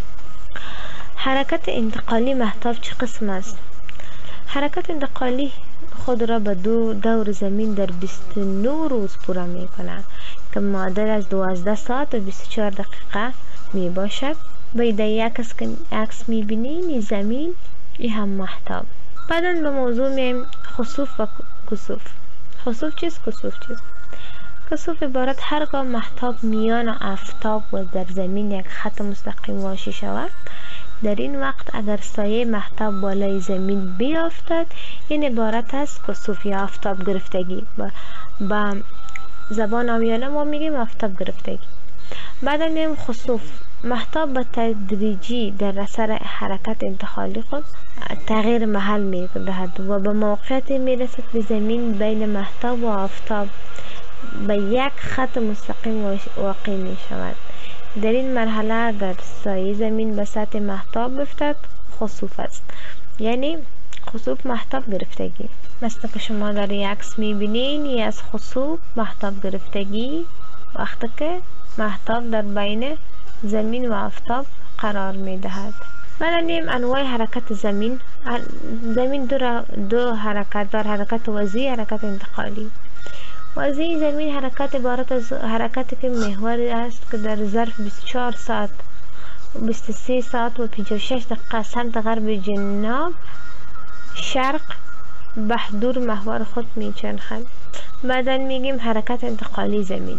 حرکت انتقالی مهتاب چه قسم است؟ حرکت انتقالی خود را به دو دور زمین در بیست و نه روز پورا می کند که معادل از دوازده ساعت و بیست و چهار دقیقه می باشد. باید یک عکس می بینیم زمین ای هم مهتاب. بعدا به موضوع می خسوف و کسوف. خسوف چیست؟ کسوف چیست؟ کسوف عبارت هرگاه مهتاب میان آفتاب و در زمین یک خط مستقیم واژه شود، در این وقت اگر سایه مهتاب بالای زمین بیافتد این عبارت است کسوف یا آفتاب گرفتگی. با, با زبان عامیانه ما میگیم آفتاب گرفتگی. بعد میگیم خسوف. مهتاب به تدریجی در اثر حرکت انتقالی خود تغییر محل می دهد و به موقعیت می رسد به زمین بین مهتاب و آفتاب به یک خط مستقیم واقع می شود. در این مرحله اگر سایه زمین به سطح مهتاب بیفتد خسوف است، یعنی خسوف مهتاب گرفتگی. مثل که شما در یک عکس می بینین ی از خسوف مهتاب گرفتگی وقتی که مهتاب در بین زمین و آفتاب قرار می دهد. بعد انواع حرکت زمین. زمین دو, دو حرکت دار، حرکت وضعی، حرکت انتقالی. وضعی زمین حرکت عبارت از حرکتی که محور است که در ظرف بیست و چهار ساعت بیست و سه ساعت و پنجاه و شش دقیقه سمت غرب جنوب شرق به دور محور خود میچرخد. بعدا میگیم حرکت انتقالی زمین.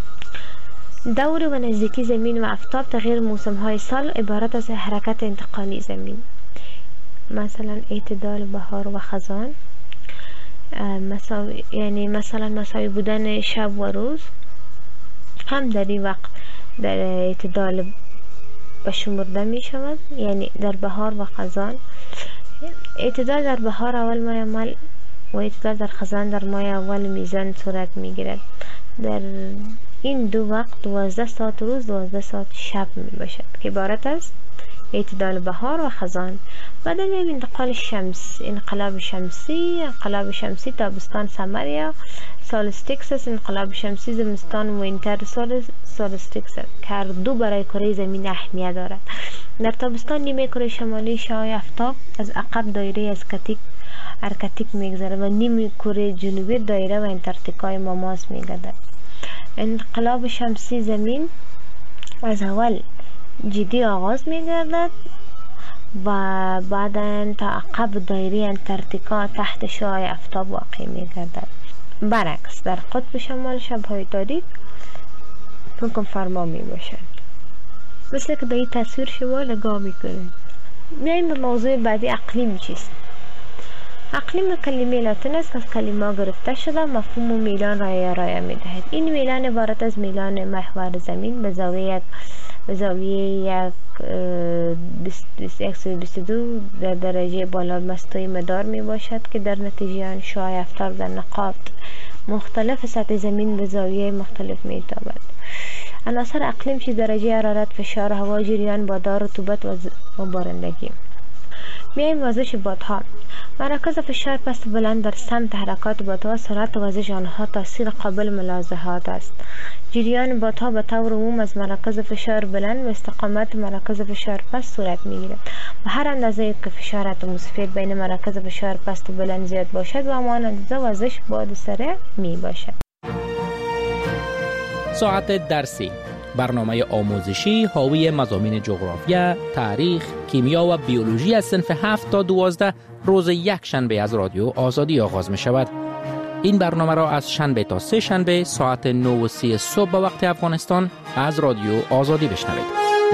دور و نزدیکی زمین و آفتاب تغییر موسم های سال عبارت از حرکت انتقالی زمین. مثلا اعتدال بهار و خزان، مساوی، یعنی مثلا مساوی بودن شب و روز هم در این وقت در اعتدال بشمرده می شود. یعنی در بهار و خزان اعتدال در بهار اول ماه اول و اعتدال در خزان در ماه اول میزان صورت می گیرد. در این دو وقت دوازده ساعت روز دوازده ساعت شب می باشد که عبارت است اعتدال بهار و خزان. بعد میگیم انتقال شمس، انقلاب شمسی. انقلاب شمسی تابستان سمر یا سولستیکس است. انقلاب شمسی زمستان وینتر سولستیکس است که هر دو برای کره زمین اهمیت دارد. در تابستان نیمه کره شمالی شعاع آفتاب از عقب دایره از کتیک ارکتیک میگذره و نیمه کره جنوبی دایره و انتارکتیکای ماماس میگردد. انقلاب شمسی زمین از اول جدی آغاز میگردد و بعدا تا عقب دایره انتارکتیکا تحت شعاع آفتاب واقع میگردد. برعکس در قطب شمال شبهای تاریک حکم فرما می باشد. مثل که به این تصویر شما نگاه میکنید. میایم به موضوع بعدی اقلیم چیست؟ اقلیم کلمه لاتین است که از کلمه گرفته شده مفهوم میلان را ارائه میدهد. این میلان عبارت از میلان محور زمین به زاویه یک به زاویه یک و بیست و دو در درجه بالا مستوی مدار می باشد که در نتیجه آن شعاع آفتاب در نقاط مختلف سطح زمین به زاویه مختلف می تابد. عناصر اقلیم چی درجه حرارت، فشار هوا، جریان بادار، رطوبت و بارندگی. میایم وزش بادها. مراکز فشار پست بلند در سمت حرکات بادها، سرعت وزش آنها تاثیر قابل ملاحظات است. جریان بادها به طور عموم از مراکز فشار بلند و استقامت مراکز فشار پست صورت میگیرد و هر اندازه که فشار اتمسفر بین مراکز فشار پست و بلند زیاد باشد و همان اندازه وزش باد سریع می باشد. ساعت درسی، برنامه آموزشی حاوی مضامین جغرافیا، تاریخ، کیمیا و بیولوژی از صنف هفت تا دوازده روز یک شنبه از رادیو آزادی آغاز می شود. این برنامه را از شنبه تا سه شنبه ساعت نه و سی صبح به وقت افغانستان از رادیو آزادی بشنوید.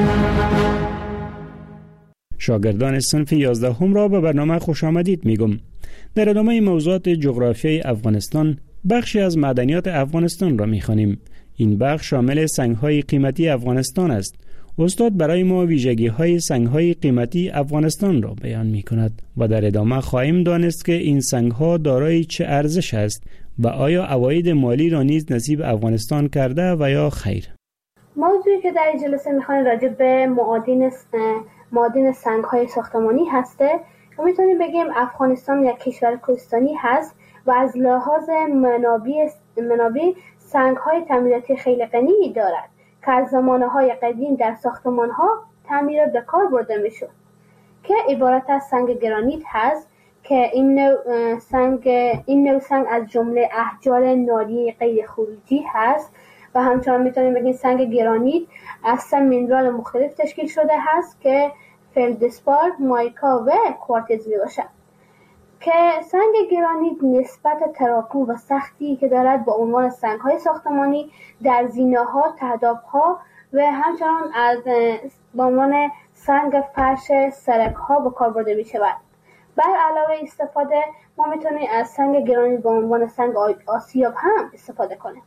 شاگردان صنف یازده هم را به برنامه خوش آمدید میگم. در ادامه موضوعات جغرافیای افغانستان بخشی از معدنیات افغانستان را میخوانیم. این بخش شامل سنگ‌های قیمتی افغانستان است. استاد برای ما ویژگی‌های سنگ‌های قیمتی افغانستان را بیان می‌کند و در ادامه خواهیم دانست که این سنگ‌ها دارای چه ارزش است و آیا عواید مالی را نیز نصیب افغانستان کرده و یا خیر. موضوعی که در این جلسه می‌خوایم راجع به معادن معادن سنگ‌های ساختمانی هسته. میتونیم بگیم افغانستان یک کشور کوهستانی هست و از لحاظ منابع منابع سنگ‌های تعمیراتی خیلی غنی دارد که از زمانه‌های قدیم در ساختمان‌ها تعمیرات به کار برده میشد که عبارت از سنگ گرانیت هست که این نوع سنگ این نوع سنگ از جمله احجار ناریه غیر خروجی هست و همچنان میتونیم بگیم سنگ گرانیت از سه مینرال مختلف تشکیل شده هست که فلدسپار، مایکا و کوارتز میباشد که سنگ گرانیت نسبت تراکم و سختی که دارد با عنوان سنگ‌های ساختمانی در زینه‌ها، تهداب‌ها و همچنان از با عنوان سنگ فرش سرک‌ها به کار برده می‌شود. بر علاوه استفاده ما میتونیم از سنگ گرانیت به عنوان سنگ آسیاب هم استفاده کنیم.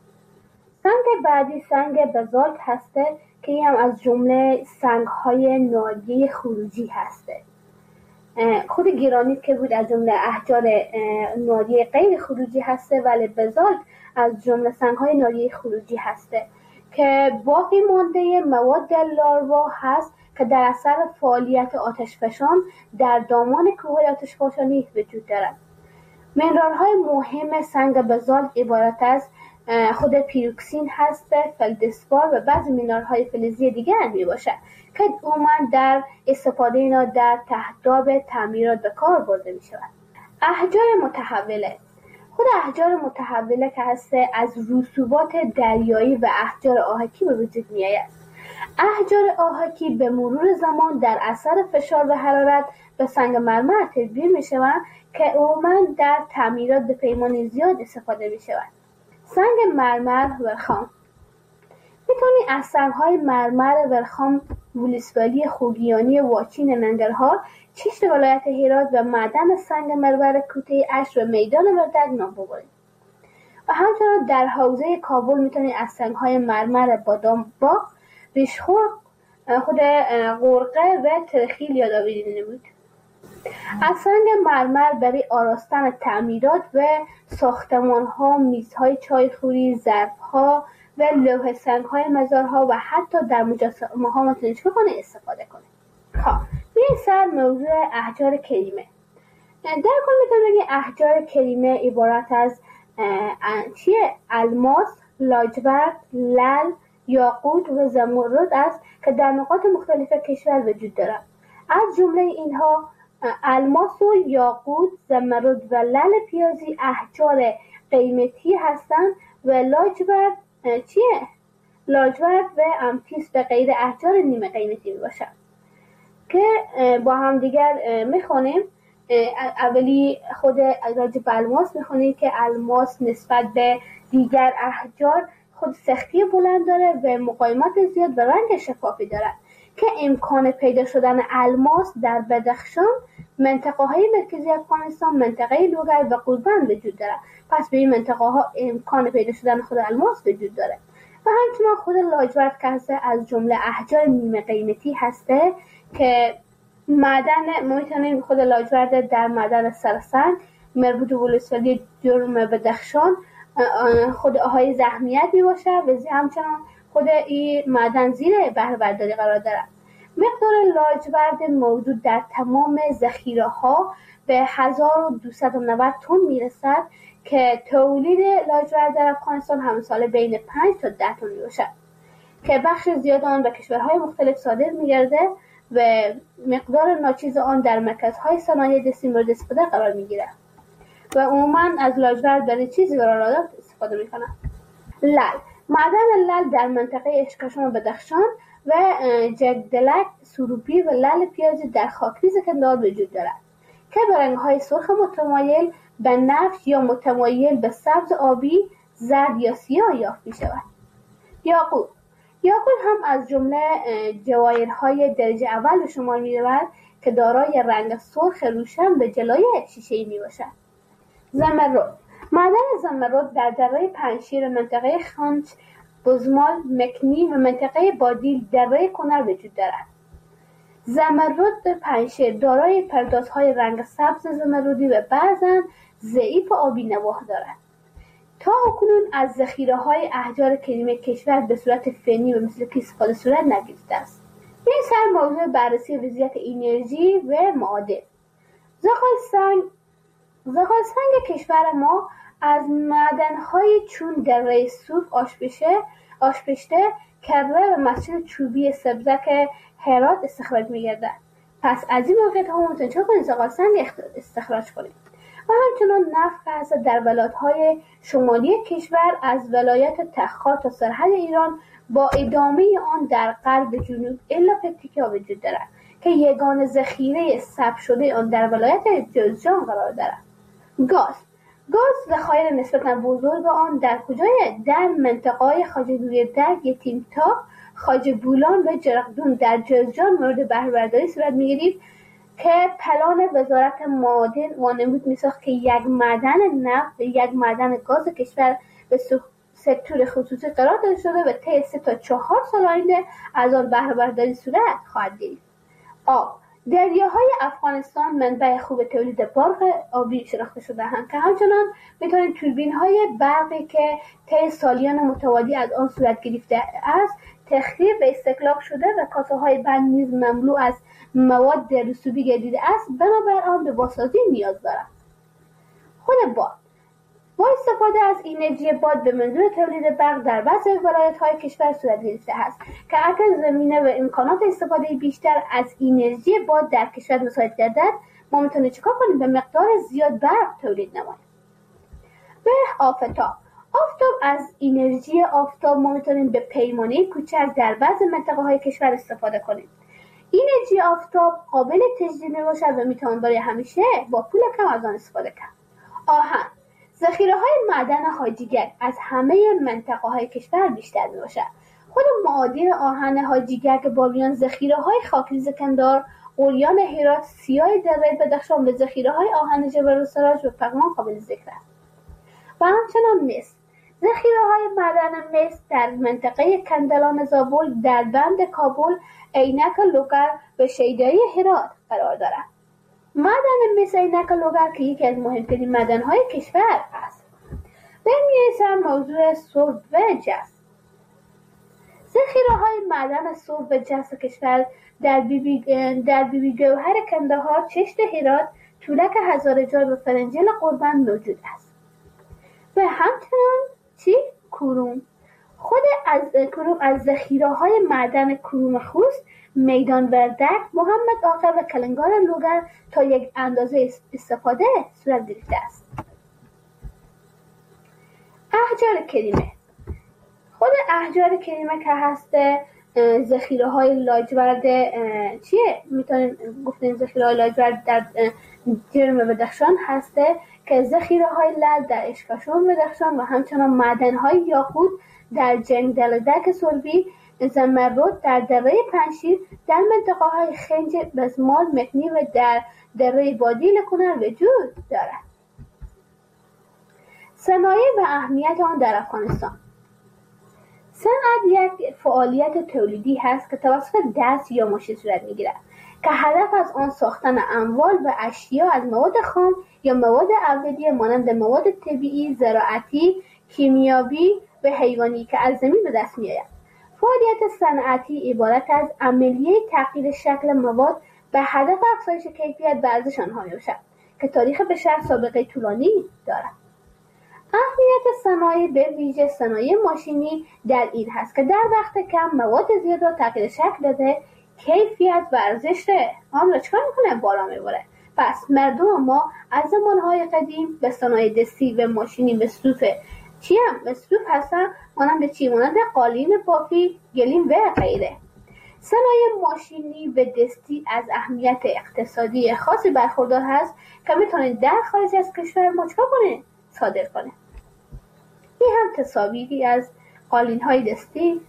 سنگ بعدی سنگ بزالت هسته که این هم از جمله سنگ‌های ناریه خروجی هسته. خود گرانیت که بود از جمله احجار ناریه غیر خروجی هسته، ولی بزالت از جمله سنگ‌های ناریه خروجی هسته که باقی مانده مواد لاروا هست که در اثر فعالیت آتشفشان در دامان کوههای آتشفشانی وجود دارد. منرال‌های مهم سنگ بزالت عبارت از خود پیروکسین هست، فلدسپار و بعضی مینرال‌های فلزی دیگر می باشد که عموماً در استفاده اینا در تهداب تعمیرات به کار برده می شود. احجار متحوله خود احجار متحوله که هست از رسوبات دریایی و احجار آهکی به وجود می آید. احجار آهکی به مرور زمان در اثر فشار و حرارت به سنگ مرمر تبدیل می شوند که عموماً در تعمیرات به پیمانه زیاد استفاده می شود. سنگ مرمر ولخام میتونی از سنگ‌های مرمر ولخام ولسوالی خوگیانی واچین ننگرهار، چشت ولایت هرات و معدن سنگ مرمر کوته اش و میدان وردک نام ببرید. و همچنان در حوزه کابل میتونی از سنگ‌های مرمر بادام باغ، ریشخور، خود قرقه و ترخیل یادآوری نمود. از سنگ مرمر برای آراستن تعمیرات و ساختمان‌ها، میزهای چایخوری، ظرف‌ها و لوح سنگ‌های مزارها و حتی در مجسمه‌ها میتونید کنید استفاده کنید. خب بیاین سر موضوع احجار کریمه. در کل میتونم بگم احجار کریمه عبارت از چیه؟ الماس، لاجورد، لعل، یاقوت و زمرد است که در نقاط مختلف کشور وجود دارد. از جمله اینها الماس و یاقوت، زمرد و لعل پیازی احجار قیمتی هستند و لاجورد چیه؟ لاجورد و امتیس و غیر احجار نیمه قیمتی میباشند که با هم دیگر میخونیم. اولی خود راجع به الماس میخونیم که الماس نسبت به دیگر احجار خود سختی بلند داره و مقاومت زیاد و رنگ شفافی دارد که امکان پیدا شدن الماس در بدخشان، منطقه های مرکزی افغانستان، منطقه لوگر و قوربند وجود دارد. پس به این منطقه ها امکان پیدا شدن خود الماس وجود داره. و همچنان خود لاجورد که هسته از جمله احجار نیمه قیمتی هسته که معدن ما میتونیم خود لاجورد در معدن سرسنگ مربوط به ولسوالی جرم بدخشان خود آهای زخمیت می باشه و همچنان خود این معدن زیر بهره برداری قرار دارد. مقدار لاجورد موجود در تمام ذخیره ها به هزار و دویست و نود تن میرسد که تولید لاجورد در افغانستان همه ساله بین پنج تا ده تن می باشد که بخش زیاد آن به کشورهای مختلف صادر میگرده و مقدار ناچیز آن در مرکزهای صنایع دستی مورد استفاده قرار میگیرد و عموماً از لاجورد برای چیزی قرارداد استفاده میکنند. لعل معدن لعل در منطقه اشکشم و بدخشان و جگدلک، سروپی و لعل پیازی در خاکریز کندهار وجود دارد که به رنگ‌های سرخ متمایل به نفت یا متمایل به سبز آبی، زرد یا سیاه یافت می‌شود. یاقوت یاقوت هم از جمله جواهرهای درجه اول به شمار می‌رود که دارای رنگ سرخ روشن به جلای شیشه‌ای میباشد. زمرد معدن زمرد در دره پنجشیر منطقه خانچ، بزمال، مکنی و منطقه بادیل دره کنر وجود دارد. زمرد پنجشیر دارای پردازهای رنگ سبز زمردی و بعضاً ضعیف آبی نواح دارد. تا اکنون از ذخیره‌های احجار کریمه کشور به صورت فنی و مسلکی استفاده صورت نگرفته است. این سر موضوع بررسی وضعیت انرژی و معادن. زغال سنگ زغال سنگ کشور ما از معدن‌های چون دره صوف، آشپشه، آشپشته، کره و مسجد چوبی سبزک هرات استخراج می‌گردد. پس از این موقعیت ها ممکن چه کنید زغال سنگ استخراج کنید. و همچنان نفت که هست در ولایت‌های شمالی کشور از ولایت تخار تا سرحد ایران با ادامه آن در غرب جنوب الا پکتیکا وجود دارد که یگان ذخیره ثبت شده آن در ولایت جوزجان قرار دارد. گاز گاز ذخایر نسبتاً بزرگ آن در کجای در منطقه‌های خواجه نوری‌الدین، یتیم‌تا، خواجه بولان و جرقدون در جوزجان مورد بهره برداری صورت می‌گیرد که پلان وزارت معادن وانمود می‌ساخت که یک معدن نفت و یک معدن گاز کشور به سکتور خصوصی قرار داده شده و طی سه تا چهار سال آینده از آن بهره برداری صورت خواهد گرفت. آب دریاهای افغانستان منبع خوب تولید برق آبی شناخته شده‌اند که همچنان می‌توانند توربین‌های برقی که طی سالیان متوالی از آن صورت گرفته است تخریب و استهلاک شده و کاسه‌های بند نیز مملو از مواد رسوبی گردیده است، بنابر آن به بازسازی نیاز دارد. خود باد با استفاده از انرژی باد به منظور تولید برق در بعضی ولایت‌های کشور صورت گرفته است که اگر زمینه و امکانات استفاده بیشتر از انرژی باد در کشور مساعد گردد، ما میتونیم چیکار کنیم؟ به مقدار زیاد برق تولید نماییم. به آفتاب آفتاب از انرژی آفتاب ما میتونیم به پیمانه کوچک در بعضی منطقه‌های کشور استفاده کنیم. انرژی آفتاب قابل تجدید میباشد و میتوان برای همیشه با پول کم از آن استفاده کرد. آهن ذخیره‌های معدن حاجیگر از همه منطقه‌های کشور بیشتر میباشد. خود معادن آهن حاجیگر که باقیان ذخیره‌های خاکریز کندار، اوریان هرات، سیاه دره بدخشان به ذخیره‌های آهن جبل السراج و پغمان قابل ذکر است. و همچنان مس ذخیره‌های معدن مس در منطقه کندلان زابل، در بند کابل، عینک لوگر و شیدایی هرات قرار دارد. معدن مس عینک لوگر که یکی از مهمترین معدن‌های کشور است. برمی‌رسیم موضوع سرب و جست. ذخیره‌های معدن سرب و جست کشور در بیبی در بیبی گوهر کندهار، چشت هرات، طولک هزارجان و فرنجل قربان موجود است. و همچنان چی؟ کروم. خود از کروم از ذخیره‌های معدن کروم خوست، میدان وردک، محمد آقا و کلنگار لوگر تا یک اندازه استفاده صورت گرفته است. احجار کریمه خود احجار کریمه که هست ذخیره‌های لاجورد چیه؟ میتونیم گفتیم ذخیره‌های لاجورد در جرم بدخشان هسته که ذخیره‌های لعل در اشکاشون بدخشان و همچنان معدن‌های یاقوت در جنگدلدک سربی، زمرد در دره پنشیر، در منطقه‌های خنج، بزمال، مکنی و در دره بادی لکنر وجود دارد. صنایع و اهمیت آن در افغانستان. صنعت یک فعالیت تولیدی هست که توسط دست یا ماشین صورت می‌گیرد که هدف از آن ساختن اموال و اشیا از مواد خام یا مواد اولیه مانند مواد طبیعی، زراعتی، کیمیاوی و حیوانی که از زمین به دست می‌آید. فعالیت صنعتی عبارت از عملیه تغییر شکل مواد به هدف افزایش کیفیت و ارزش آنها میباشد که تاریخ بشر سابقه طولانی دارد. اهمیت صنایع به ویژه صنایع ماشینی در این هست که در وقت کم مواد زیاد را تغییر شکل داده، کیفیت و ارزش آن را چکار میکنه؟ بالا میبره. پس مردم ما از زمانهای قدیم به صنایع دستی و ماشینی مصروف چی هم؟ مصروف هستن مانند چی؟ مانند قالین بافی، گلیم و غیره. صنایع ماشینی و دستی از اهمیت اقتصادی خاصی برخوردار هست که میتونه در خارج از کشور ما چکار کنه؟ صادر کنه. این هم تصاویری از قالین های دستی.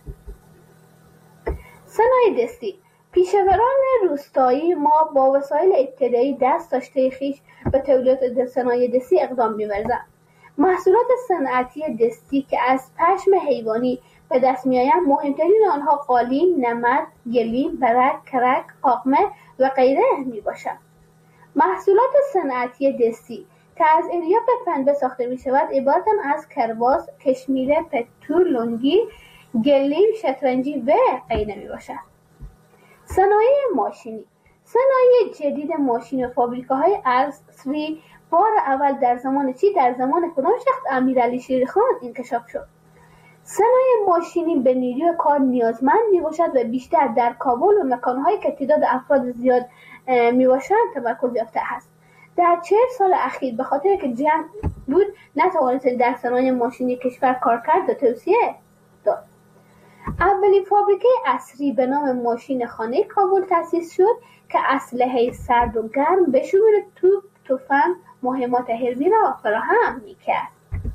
صنایع دستی پیشوران روستایی ما با وسایل ابتدایی دست داشته خویش به تولید صنایع دستی اقدام می‌ورزند. محصولات صنعتی دستی که از پشم حیوانی به دست می‌آیند مهمترین آنها قالین، نمد، گلیم، برک، کرک، قاقمه و غیره میباشند. محصولات صنعتی دستی که از الیاف پنبه ساخته می‌شود عبارتند از کرباس، کشمیره، پتو، لنگی، گلیم، شطرنجی و غیره میباشند. صنایع ماشینی. صنایع جدید ماشین و فابریکاهای عصری بار اول در زمان چی در زمان کدام شخص؟ امیرعلی شیرخان انکشاف شد. صنایع ماشینی به نیروی کار نیازمند میباشد و بیشتر در کابل و مکانهایی که تعداد افراد زیاد میباشند تمرکز یافته است. در چهل سال اخیر به خاطر که جنگ بود نتوانست در صنایع ماشینی کشور کار کرد و توسعه داد. اولین فابریکه عصری به نام ماشین خانه کابل تأسیس شد که اسلحه سرد و گرم به شمول توپ، تفنگ، مهمات حربی را فراهم میکرد.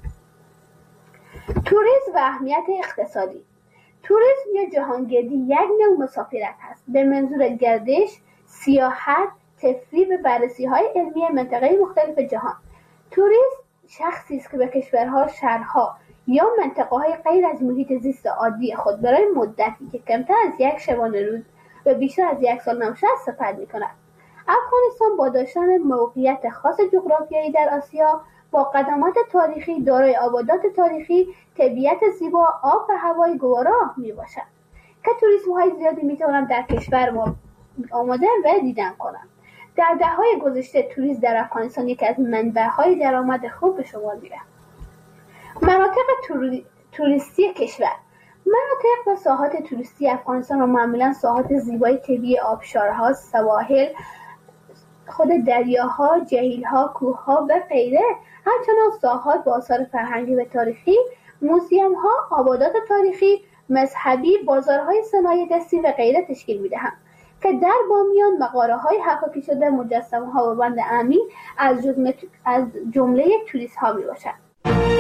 توریسم و اهمیت اقتصادی. توریسم یا جهانگردی یک نوع مسافرت است به منظور گردش، سیاحت، تفریح و بررسی‌های علمی منطقه مختلف جهان. توریست شخصی است که به کشورها، شهرها یا منطقه‌های غیر از محیط زیست عادی خود برای مدتی که کمتر از یک شبانه روز و بیشتر از یک سال نباشد سفر می‌کند. افغانستان با داشتن موقعیت خاص جغرافیایی در آسیا با قدمات تاریخی دارای آبادات تاریخی، طبیعت زیبا، آب و هوای گوارا میباشد که توریست‌های زیادی میتوانند در کشور ما آماده و دیدن کنند. در دهه‌های گذشته توریسم در افغانستان یکی از منبع‌های درآمد خوب به شمار می‌رفت. مناطق توری... توریستی کشور. مناطق و ساحات توریستی افغانستان را معمولاً ساحات زیبای طبیعی آبشارها، سواحل، خود دریاها، جهیل‌ها، کوه‌ها و غیره، همچنان ساحات با آثار فرهنگی و تاریخی، موزیم‌ها، آبادات تاریخی، مذهبی، بازارهای صنایع دستی و غیره تشکیل می‌دهند که در بامیان مغاره‌های حکاکی شده، مجسمه‌ها و بند امین از جمله از جمله توریست‌ها میباشند.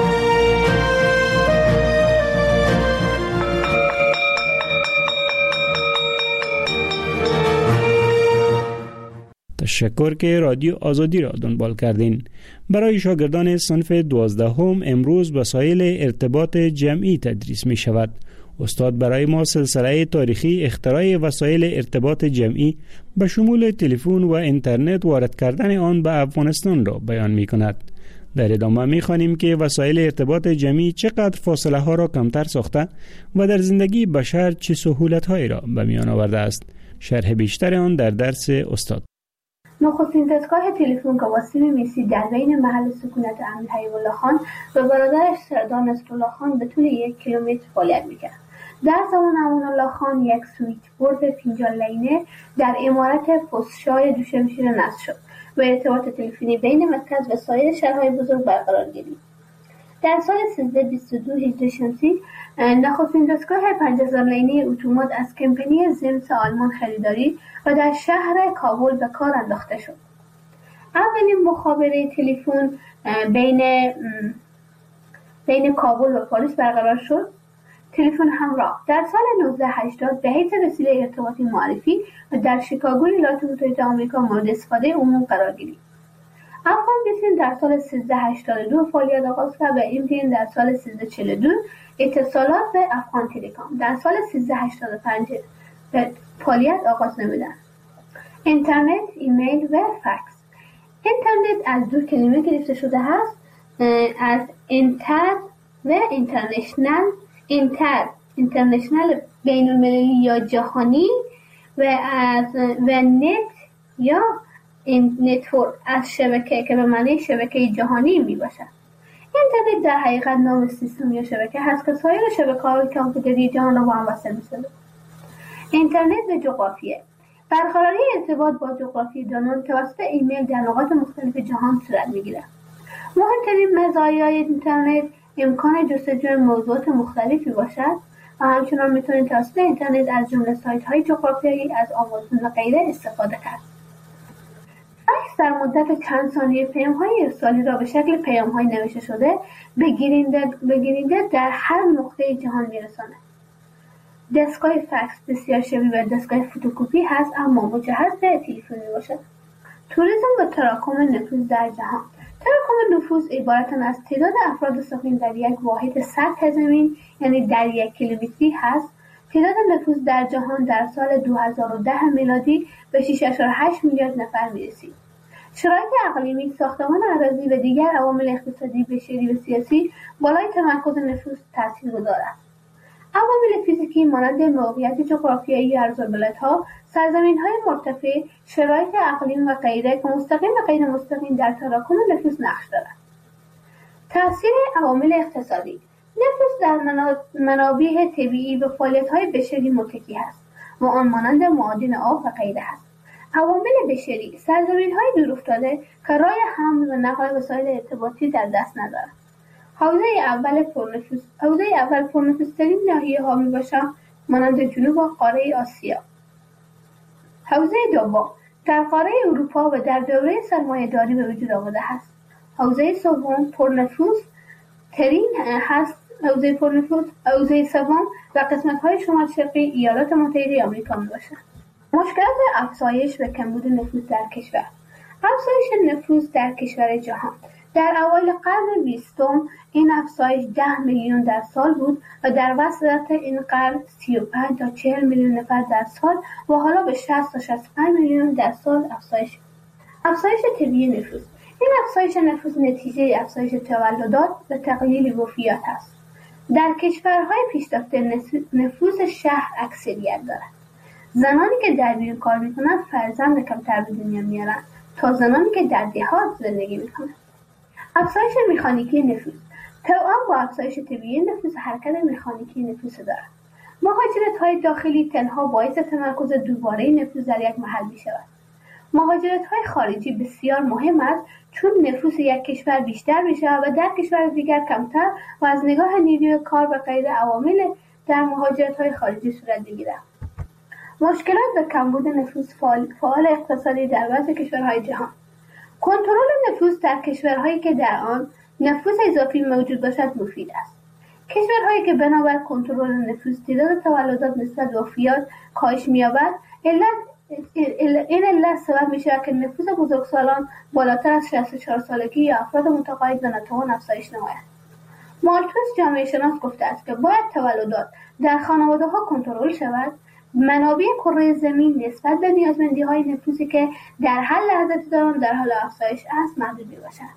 تشکر که رادیو آزادی را دنبال کردین. برای شاگردان صنف دوازدهم امروز وسایل ارتباط جمعی تدریس می شود. استاد برای ما سلسله تاریخی اختراع وسایل ارتباط جمعی به شمول تلفن و اینترنت وارد کردن آن به افغانستان را بیان می کند. در ادامه می خوانیم که وسایل ارتباط جمعی چقدر فاصله ها را کمتر ساخته و در زندگی بشر چه سهولت هایی را به میان آورده است. شرح بیشتر آن در درس استاد. نخستین دستگاه تلفن که واسیم میسی در بین محل سکونت امیر حبیب الله خان و برادرش سردار نصرالله خان به طول یک کیلومتر فعالیت میکرد. در زمان امان الله خان یک سویچ بورد فینجان لینه در عمارت فسشای دوشمشیر نصب شد و ارتباط تلفنی بین مرکز و سایر شهرهای بزرگ برقرار گردید. در سال سیزده بیست و دو هجری شمسی نخستین دستگاه پنج هزار لینه اتومات از کمپانی زیمس آلمان خریداری و در شهر کابل به کار انداخته شد. اولین مخابره تلفن بین بین کابل و پاریس برقرار شد. تلفن همراه در سال نوزده هشتاد به حیث وسیله ارتباطی معرفی و در شیکاگو ایالات متحده آمریکا مورد استفاده عموم قرار گرفت. افغان بیسین در سال سیزده هشتاد و دو فعالیت آغاز کرد و امتین در سال سیزده چهل و دو اتصالات و افغان تلکام در سال سیزده هشتاد و پنج به فعالیت آغاز نمودند. اینترنت، ایمیل و فکس. اینترنت از دو کلمه گرفته شده است، از اینتر و اینترنشنال. اینتر اینترنشنال بین المللی یا جهانی و از و نت یا این نتورک از شبکه که به معنی شبکه جهانی می باشد. اینترنت در حقیقت نام سیستم یا شبکه هست که سایر شبکه‌های کامپیوتری جهان را با هم وصل می‌سازد. اینترنت و جغرافیه. برقراری ارتباط با جغرافی دانان توسط ایمیل در نقاط مختلف جهان صورت می‌گیرد. مهمترین مزایای اینترنت امکان جستجوی موضوعات مختلفی باشد و همچنان می‌توانید توسط اینترنت از جمله سایت‌های جغرافیایی از آمازون و غیره استفاده کرد. فکس در مدت چند ثانیه پیام‌های ارسالی را به شکل پیام‌های نوشته شده به گیرنده به گیرنده در هر نقطه جهان می‌رساند. دستگاه فکس بسیار شبیه به دستگاه فتوکپی هست اما مجهز به تلفن میباشد. توریسم و تراکم نفوذ در جهان. تراکم نفوذ عبارت از تعداد افراد ساکن در یک واحد سطح زمین یعنی در یک کیلومتری هست. تعداد نفوذ در جهان در سال دو هزار و ده میلادی به شش ممیز هشت میلیارد نفر میرسید. شرایط اقلیمی، ساختمان اراضی و دیگر عوامل اقتصادی، بشری و سیاسی بالای تمرکز نفوذ تاثیرگذار است. عوامل فیزیکی مانند موقعیت جغرافیایی عرض‌البلدها، سرزمین‌های مرتفع، شرایط اقلیم و غیره که مستقیم و غیر مستقیم در تراکم نفوس نقش دارد. تأثیر عوامل اقتصادی: نفوس در منابع طبیعی و فعالیت‌های بشری متکی است و آن مانند معادن آب و غیره است. عوامل بشری: سرزمین‌های دورافتاده که راه حمل و نقل وسایل ارتباطی در دست ندارند. حوزه اول پرنفوس حوزه اول پرنفوذترین ناحیه‌ها میباشند مانند جنوب و قاره آسیا. حوزه دوم در قاره اروپا و در دوره سرمایه‌داری به وجود آمده است. حوزه سوم پرنفوذ ترین هست حوزه پرنفوذ حوزه سوم و قسمت‌های شمال شرقی ایالات متحده آمریکا میباشند. مشکلات افزایش و کمبود نفوذ در کشور. افزایش نفوذ در کشور جهان در اوایل قرن بیستم این افزایش ده میلیون در سال بود و در وسط این قرن سی و پنج تا چهل میلیون نفر در سال و حالا به شصت تا شصت و پنج میلیون در سال افزایش. افزایش طبیعی نفوذ. این افزایش نفوذ نتیجه افزایش تولدات و تقلیل وفیات است. در کشورهای پیشرفته نفوذ شهر اکثریت دارد. زنانی که در بیرون کار میکنند فرزند کمتر به دنیا میارند تا زنانی که در دهات زندگی میکنند. افزایش مکانیکی نفوذ. توأم با افزایش طبیعی نفوذ حرکت مکانیکی نفوذ دارد. مهاجرت‌های داخلی تنها باعث تمرکز دوباره نفوذ در یک محل می‌شود. مهاجرت‌های خارجی بسیار مهم است چون نفوذ یک کشور بیشتر می‌شود و در کشور دیگر کمتر و از نگاه نیروی کار و غیره عوامل در مهاجرت‌های خارجی صورت می‌گیرد. مشکلات و کمبود نفوذ فعال, فعال اقتصادی در بعضی کشورهای جهان. کنترل نفوذ در کشورهایی که در آن نفوذ اضافی موجود باشد مفید است. کشورهایی که بنابر کنترل نفوذ تعداد تولدات نسبت به وفیات کاهش می‌یابد، این علت سبب می‌شود که نفوذ بزرگسالان بالاتر از شصت و چهار سالگی یا افراد متقاعد و ناتوان افزایش نماید. مالتوس جامعه شناس گفته است که باید تولدات در خانواده‌ها کنترل شود. منابع کره زمین نسبت به نیازمندی‌های نفوذی که در هر لحظه دارند در حال افزایش است محدود می‌باشد.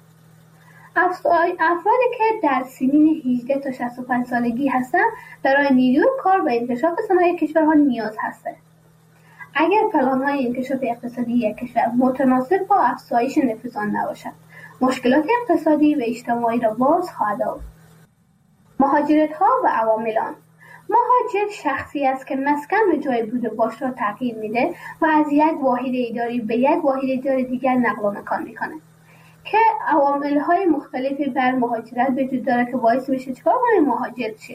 افرادی که در سنین هجده تا شصت و پنج سالگی هستند برای نیروی کار و انکشاف صنایع کشورها نیاز هستند. اگر پلان‌های انکشاف اقتصادی یک کشور متناسب با افزایش نفوذ آن نباشد، مشکلات اقتصادی و اجتماعی را باز خواهد آورد. مهاجرت‌ها و عوامل آن. مهاجر شخصی است که مسکن و جای بود و باش را تغییر میده و از یک واحد اداری به یک واحد اداری دیگر نقل و مکان میکنه که عوامل‌های مختلفی بر مهاجرت وجود داره که باعث میشه چیکار کنه مهاجر شه.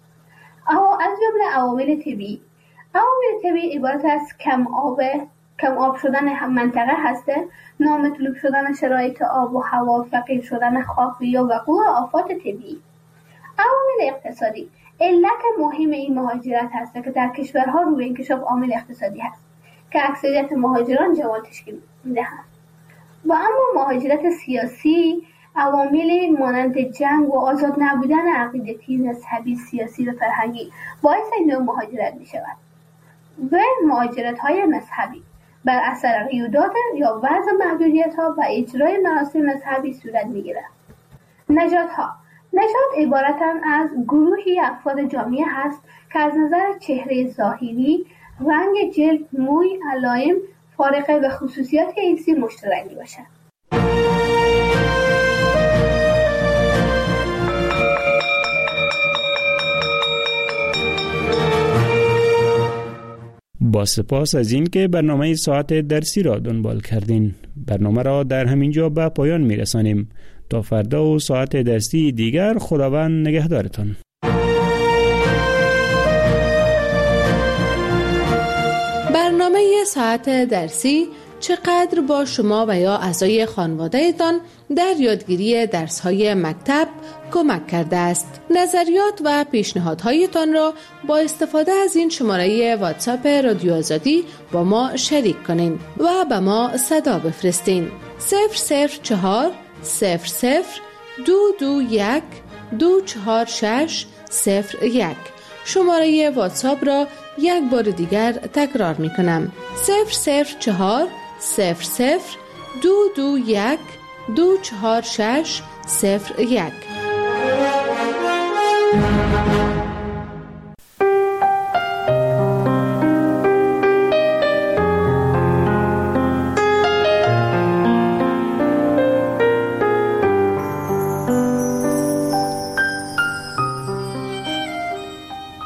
از جمله عوامل طبیعی. عوامل طبیعی عبارت از کم آب کم آب شدن منطقه هسته، نامطلوب شدن شرایط آب و هوا، فقیر شدن خاک یا وقوع آفات طبیعی. عوامل اقتصادی. علت مهم این مهاجرت هست که در کشورها روی انکشاف عامل اقتصادی هست که اکثریت مهاجران جوان تشکیل میدهند. و اما مهاجرت سیاسی عوامل مانند جنگ و آزاد نبودن عقیدتی، مذهبی، سیاسی و فرهنگی باعث این نوع مهاجرت می شود. و مهاجرت های مذهبی بر اثر قیودات یا وضع محدودیت ها و اجرای مراسم مذهبی صورت می گیرد. نژاد ها نژاد عبارتند از گروهی افراد جامعه هست که از نظر چهره ظاهری، رنگ جلد، موی، علائم، فارقه و خصوصیات جنسی مشترک باشد. با سپاس از این که برنامه ساعت درسی را دنبال کردین. برنامه را در همین جا به پایان می رسانیم. تا فردا و ساعت درسی دیگر خداوند نگهدارتان. برنامه ساعت درسی چقدر با شما و یا اعضای خانواده‌تان در یادگیری درس‌های مکتب کمک کرده است. نظریات و پیشنهادهایتان را با استفاده از این شماره واتساپ رادیو آزادی با ما شریک کنین و به ما صدا بفرستین. صفر صفر چهار صفر صفر دو دو یک دو چهار شش صفر یک. شماره واتساپ را یک بار دیگر تکرار می کنم. صفر صفر چهار صفر صفر دو دو یک دو چهار شش صفر یک.